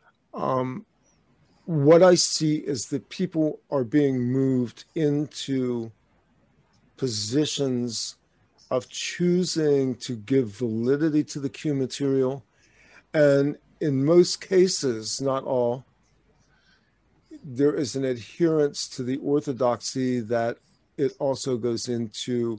Speaker 2: what I see is that people are being moved into positions of choosing to give validity to the Q material. And in most cases, not all, there is an adherence to the orthodoxy that it also goes into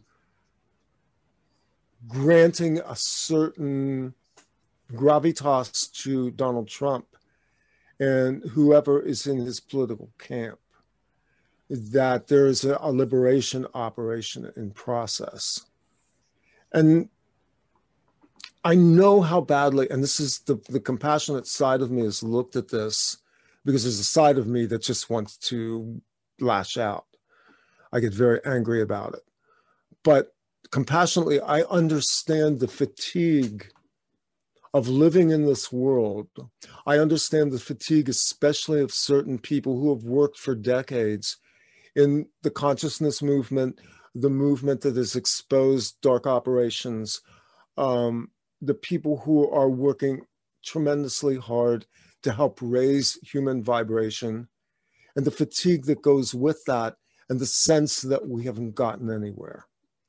Speaker 2: granting a certain gravitas to Donald Trump and whoever is in his political camp, that there is a liberation operation in process. And I know how badly, and this is the compassionate side of me has looked at this, because there's a side of me that just wants to lash out. I get very angry about it. But compassionately, I understand the fatigue of living in this world. I understand the fatigue, especially of certain people who have worked for decades in the consciousness movement, the movement that has exposed dark operations, the people who are working tremendously hard to help raise human vibration, and the fatigue that goes with that, and the sense that we haven't gotten anywhere.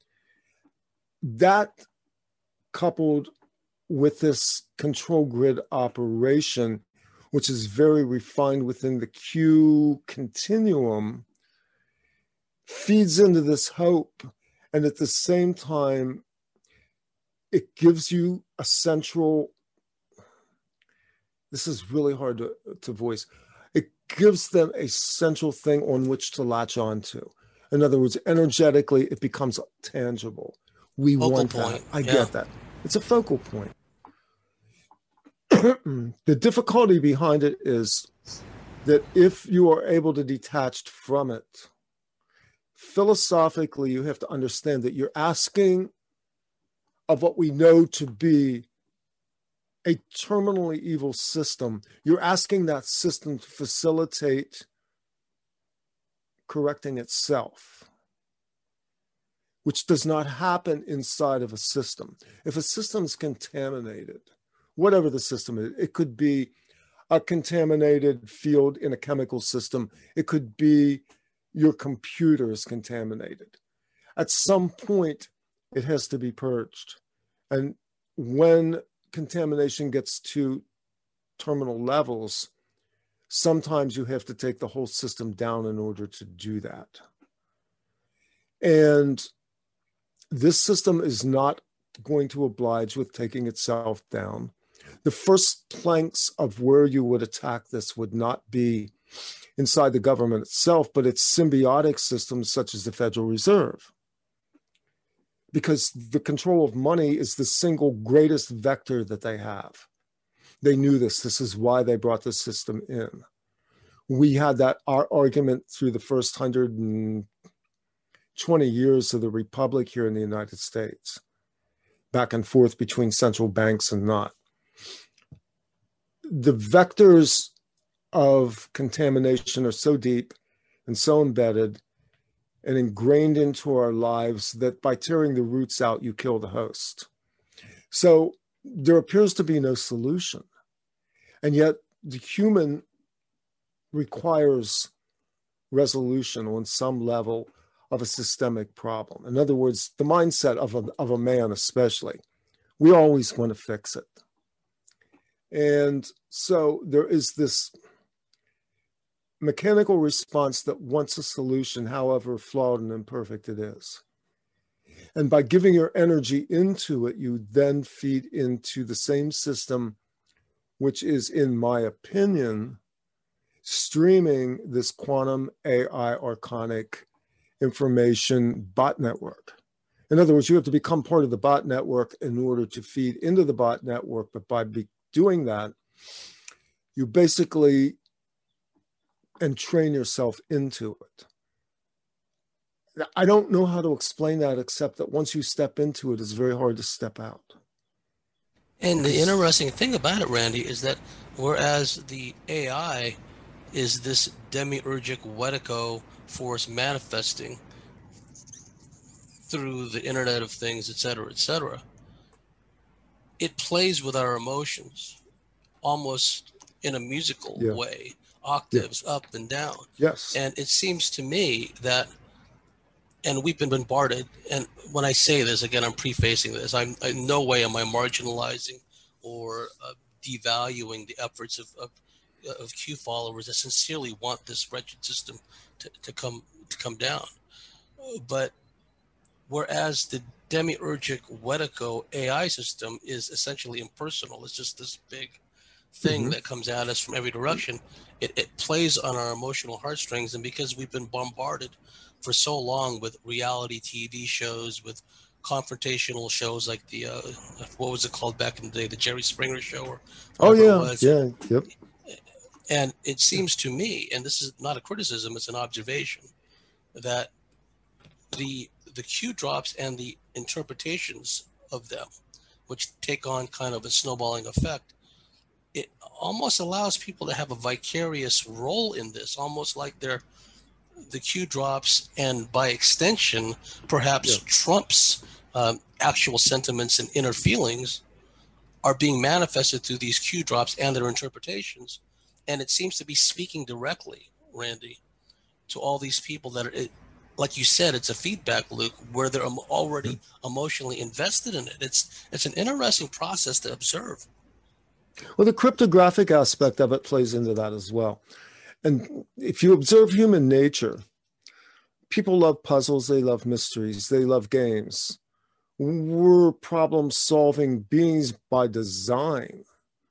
Speaker 2: That, coupled with this control grid operation, which is very refined within the Q continuum, feeds into this hope. And at the same time, it gives you a central, this is really hard to voice, it gives them a central thing on which to latch onto. In other words, energetically, it becomes tangible. We
Speaker 1: Focal
Speaker 2: want
Speaker 1: point.
Speaker 2: that. I get that. It's a focal point. The difficulty behind it is that if you are able to detach from it, philosophically, you have to understand that you're asking of what we know to be a terminally evil system. You're asking that system to facilitate correcting itself, which does not happen inside of a system. If a system is contaminated, whatever the system is, it could be a contaminated field in a chemical system. It could be your computer is contaminated. At some point, it has to be purged. And when contamination gets to terminal levels, sometimes you have to take the whole system down in order to do that. And this system is not going to oblige with taking itself down. The first planks of where you would attack this would not be inside the government itself, but its symbiotic systems such as the Federal Reserve. Because the control of money is the single greatest vector that they have. They knew this. This is why they brought this system in. We had that our argument through the first 120 years of the Republic here in the United States, back and forth between central banks and not. The vectors of contamination are so deep and so embedded and ingrained into our lives that by tearing the roots out, you kill the host. So there appears to be no solution. And yet the human requires resolution on some level of a systemic problem. In other words, the mindset of a man especially, we always want to fix it. And so there is this mechanical response that wants a solution, however flawed and imperfect it is. And by giving your energy into it, you then feed into the same system, which is, in my opinion, streaming this quantum AI archonic information bot network. In other words, you have to become part of the bot network in order to feed into the bot network. But by doing that, you basically entrain yourself into it. I don't know how to explain that, except that once you step into it, it's very hard to step out.
Speaker 1: And the interesting thing about it, Randy, is that whereas the AI is this demiurgic Wetico force manifesting through the Internet of Things, et cetera, it plays with our emotions almost in a musical way, octaves up and down.
Speaker 2: Yes.
Speaker 1: And it seems to me that, and we've been bombarded, and when I say this, again, I'm prefacing this, in no way am I marginalizing or devaluing the efforts of Q followers that sincerely want this wretched system to come down. But whereas the demiurgic Wetico AI system is essentially impersonal, it's just this big thing that comes at us from every direction. It plays on our emotional heartstrings, and because we've been bombarded for so long with reality TV shows, with confrontational shows like the what was it called back in the day, the Jerry Springer Show, or whatever it was.
Speaker 2: Yep.
Speaker 1: And it seems to me, and this is not a criticism, it's an observation, that the Q drops and the interpretations of them, which take on kind of a snowballing effect, it almost allows people to have a vicarious role in this, almost like they're the Q drops, and by extension, perhaps Trump's actual sentiments and inner feelings are being manifested through these Q drops and their interpretations. And it seems to be speaking directly, Randy, to all these people that are, like you said, it's a feedback loop where they're already emotionally invested in it. It's an interesting process to observe.
Speaker 2: Well, the cryptographic aspect of it plays into that as well. And if you observe human nature, people love puzzles, they love mysteries, they love games. We're problem-solving beings by design.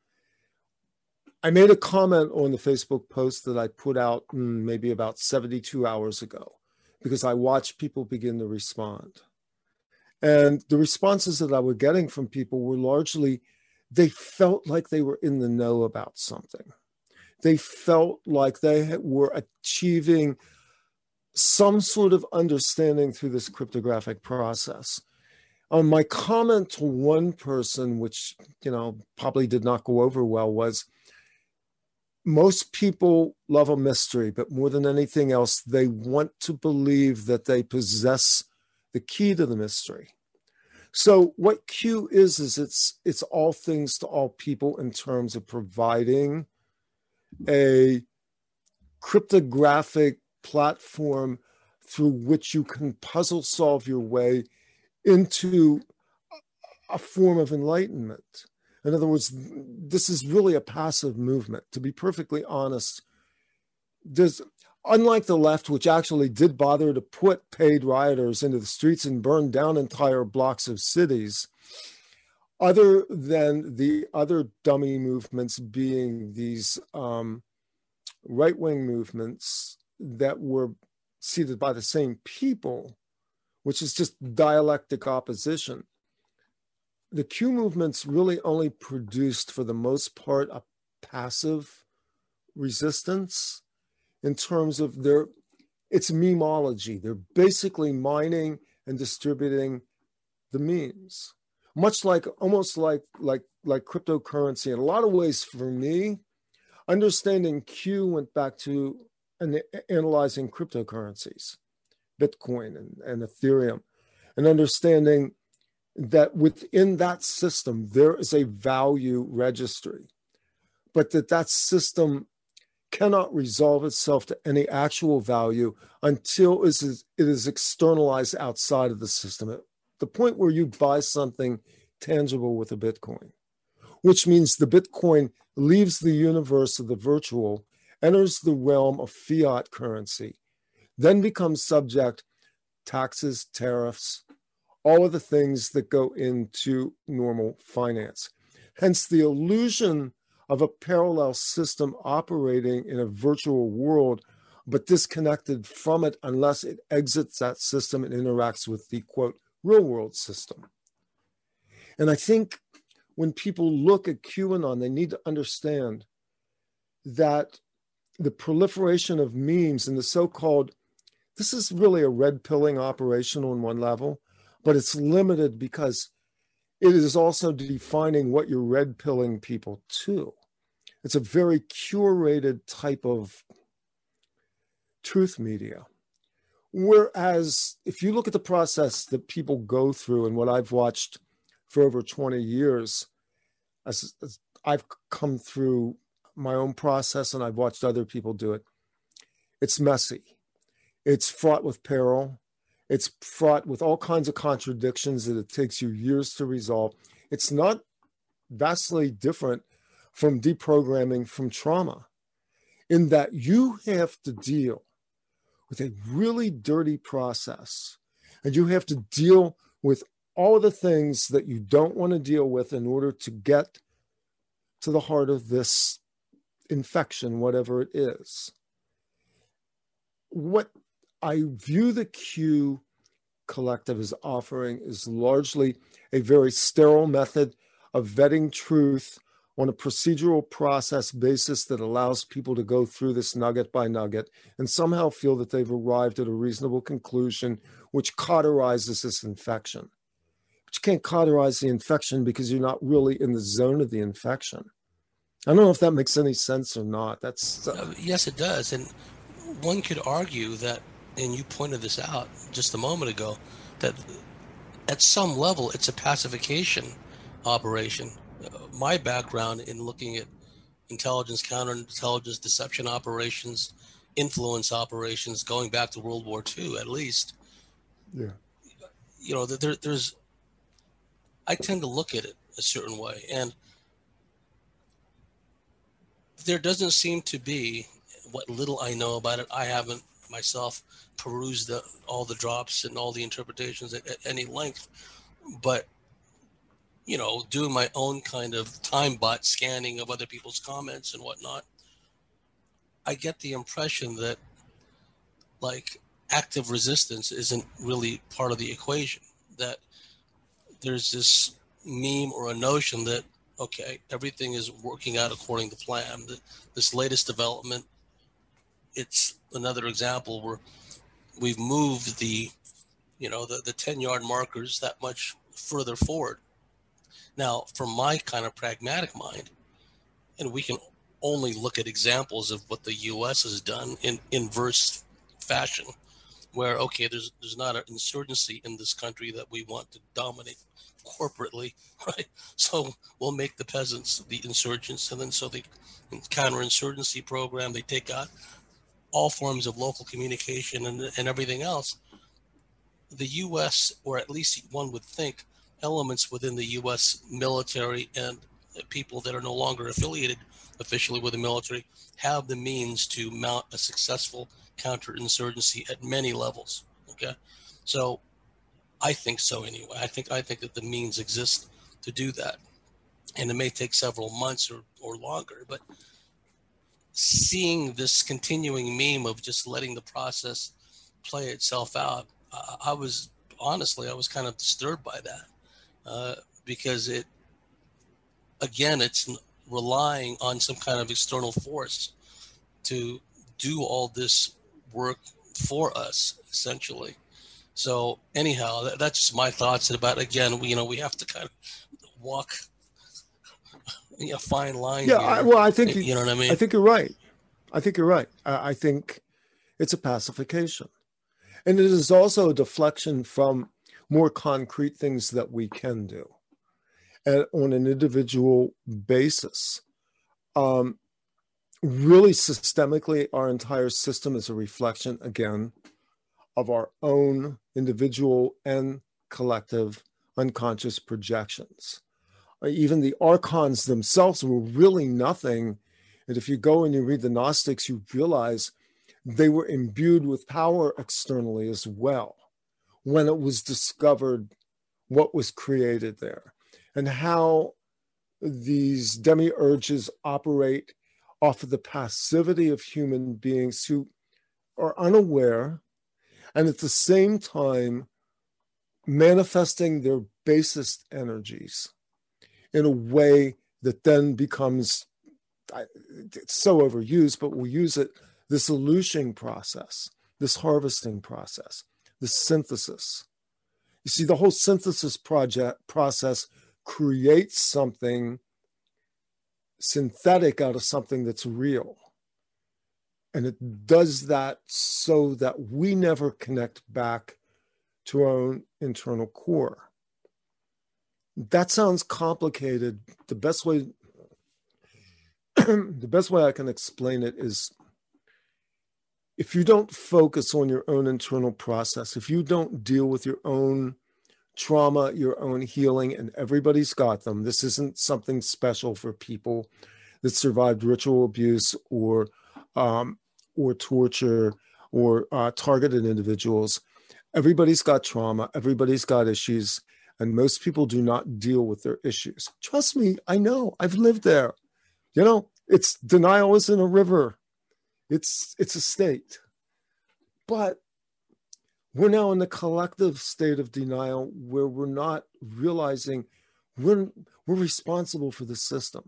Speaker 2: I made a comment on the Facebook post that I put out maybe about 72 hours ago, because I watched people begin to respond. And the responses that I was getting from people were largely, they felt like they were in the know about something. They felt like they were achieving some sort of understanding through this cryptographic process. My comment to one person, which probably did not go over well, was most people love a mystery, but more than anything else, they want to believe that they possess the key to the mystery. So what Q is it's all things to all people in terms of providing a cryptographic platform through which you can puzzle solve your way into a form of enlightenment. In other words, this is really a passive movement. To be perfectly honest, unlike the left, which actually did bother to put paid rioters into the streets and burn down entire blocks of cities, other than the other dummy movements being these right-wing movements that were seated by the same people, which is just dialectic opposition. The Q movements really only produced, for the most part, a passive resistance in terms of it's memeology. They're basically mining and distributing the memes, almost like cryptocurrency. In a lot of ways, for me, understanding Q went back to analyzing cryptocurrencies, Bitcoin and Ethereum, and understanding that within that system, there is a value registry. but that system cannot resolve itself to any actual value until it is externalized outside of the system. At the point where you buy something tangible with a Bitcoin, which means the Bitcoin leaves the universe of the virtual, enters the realm of fiat currency, then becomes subject taxes, tariffs, all of the things that go into normal finance. Hence the illusion of a parallel system operating in a virtual world, but disconnected from it unless it exits that system and interacts with the, quote, real world system. And I think when people look at QAnon, they need to understand that the proliferation of memes and the so-called, this is really a red pilling operation on one level, but it's limited because it is also defining what you're red pilling people to. It's a very curated type of truth media. Whereas if you look at the process that people go through and what I've watched for over 20 years, as I've come through my own process and I've watched other people do it, it's messy. It's fraught with peril. It's fraught with all kinds of contradictions that it takes you years to resolve. It's not vastly different from deprogramming from trauma, in that you have to deal with a really dirty process, and you have to deal with all of the things that you don't want to deal with in order to get to the heart of this infection, whatever it is. What I view the Q Collective as offering is largely a very sterile method of vetting truth on a procedural process basis that allows people to go through this nugget by nugget and somehow feel that they've arrived at a reasonable conclusion, which cauterizes this infection. But you can't cauterize the infection because you're not really in the zone of the infection. I don't know if that makes any sense or not.
Speaker 1: Yes, it does. And one could argue that, and you pointed this out just a moment ago, that at some level it's a pacification operation. My background in looking at intelligence, counterintelligence, deception operations, influence operations, going back to World War II at least.
Speaker 2: Yeah.
Speaker 1: You know, there's, I tend to look at it a certain way, and there doesn't seem to be, what little I know about it, I haven't myself perused all the drops and all the interpretations at any length, but you know, doing my own kind of time bot scanning of other people's comments and whatnot, I get the impression that like active resistance isn't really part of the equation, that there's this meme or a notion that, okay, everything is working out according to plan. This latest development, it's another example where we've moved the 10-yard markers that much further forward. Now, from my kind of pragmatic mind, and we can only look at examples of what the U.S. has done in inverse fashion, where, okay, there's not an insurgency in this country that we want to dominate corporately, right? So we'll make the peasants the insurgents, and then so the counterinsurgency program, they take out all forms of local communication and everything else. The U.S., or at least one would think, elements within the U.S. military and people that are no longer affiliated officially with the military have the means to mount a successful counterinsurgency at many levels. Okay, so I think so anyway. I think that the means exist to do that, and it may take several months or longer. But seeing this continuing meme of just letting the process play itself out, I was kind of disturbed by that. Because it's relying on some kind of external force to do all this work for us, essentially. So anyhow, that's my thoughts about, again, we have to kind of walk a fine line.
Speaker 2: Yeah,
Speaker 1: here.
Speaker 2: I think
Speaker 1: you know what I mean.
Speaker 2: I think you're right. I think it's a pacification, and it is also a deflection from more concrete things that we can do and on an individual basis. Really systemically, our entire system is a reflection, again, of our own individual and collective unconscious projections. Even the archons themselves were really nothing. And if you go and you read the Gnostics, you realize they were imbued with power externally as well when it was discovered what was created there and how these demiurges operate off of the passivity of human beings who are unaware and at the same time manifesting their basest energies in a way that then becomes, it's so overused, but we'll use it, this elution process, this harvesting process, this synthesis. You see, the whole synthesis process creates something synthetic out of something that's real. And it does that so that we never connect back to our own internal core. That sounds complicated. The best way I can explain it is if you don't focus on your own internal process, if you don't deal with your own trauma, your own healing, and everybody's got them. This isn't something special for people that survived ritual abuse or torture or targeted individuals. Everybody's got trauma. Everybody's got issues. And most people do not deal with their issues. Trust me, I know. I've lived there. You know, it's denial isn't a river. It's a state. But we're now in the collective state of denial where we're not realizing we're responsible for the system.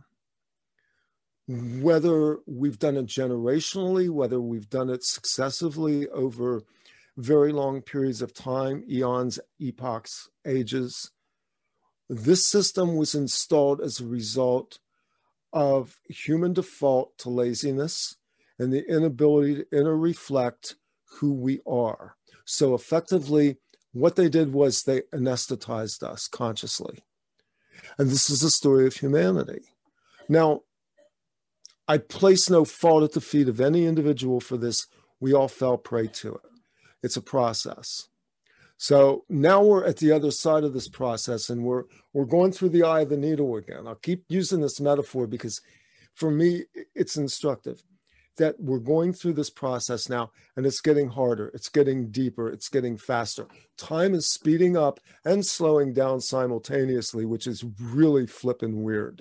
Speaker 2: Whether we've done it generationally, whether we've done it successively over very long periods of time, eons, epochs, ages, this system was installed as a result of human default to laziness and the inability to inner reflect who we are. So effectively, what they did was they anesthetized us consciously. And this is the story of humanity. Now, I place no fault at the feet of any individual for this. We all fell prey to it. It's a process. So now we're at the other side of this process and we're going through the eye of the needle again. I'll keep using this metaphor because for me, it's instructive that we're going through this process now and it's getting harder, it's getting deeper, it's getting faster. Time is speeding up and slowing down simultaneously, which is really flippin' weird.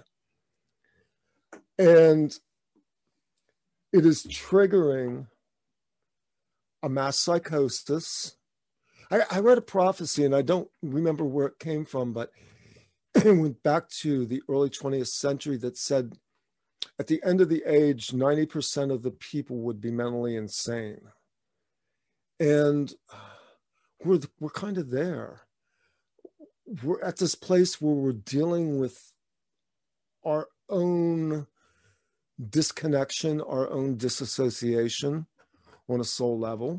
Speaker 2: And it is triggering a mass psychosis. I read a prophecy and I don't remember where it came from, but it went back to the early 20th century that said at the end of the age, 90% of the people would be mentally insane. And we're kind of there. We're at this place where we're dealing with our own disconnection, our own disassociation on a soul level.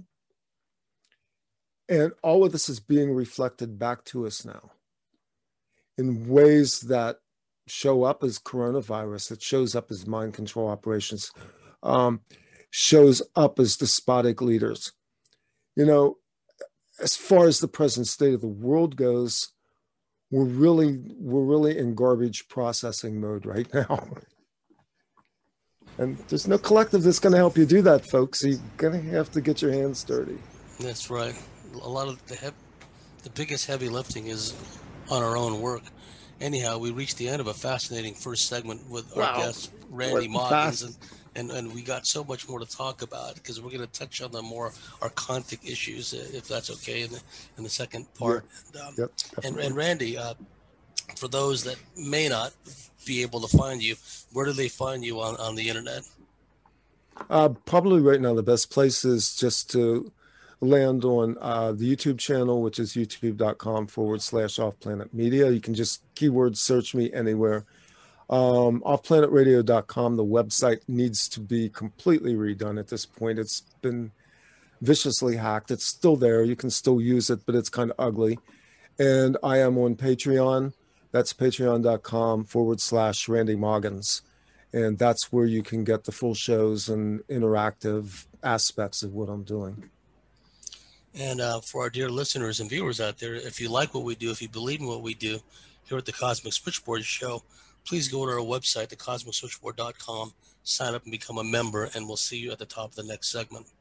Speaker 2: And all of this is being reflected back to us now in ways that show up as coronavirus, it shows up as mind control operations, shows up as despotic leaders. You know, as far as the present state of the world goes, we're really in garbage processing mode right now. And there's no collective that's going to help you do that, folks. So you're going to have to get your hands dirty.
Speaker 1: That's right. A lot of the biggest heavy lifting is on our own work. Anyhow, we reached the end of a fascinating first segment with our guest, Randy Moggins, and we got so much more to talk about because we're going to touch on the more archontic issues, if that's okay, in the second part.
Speaker 2: Yep,
Speaker 1: and Randy, for those that may not be able to find you, where do they find you on the internet?
Speaker 2: Probably right now the best place is just to land on the YouTube channel, which is youtube.com/offplanetmedia. You can just keyword search me anywhere. Offplanetradio.com, the website needs to be completely redone at this point. It's been viciously hacked. It's still there. You can still use it, but it's kind of ugly. And I am on Patreon. That's patreon.com/Randy Moggins. And that's where you can get the full shows and interactive aspects of what I'm doing.
Speaker 1: And for our dear listeners and viewers out there, if you like what we do, if you believe in what we do here at the Cosmic Switchboard Show, please go to our website, thecosmicswitchboard.com, sign up and become a member, and we'll see you at the top of the next segment.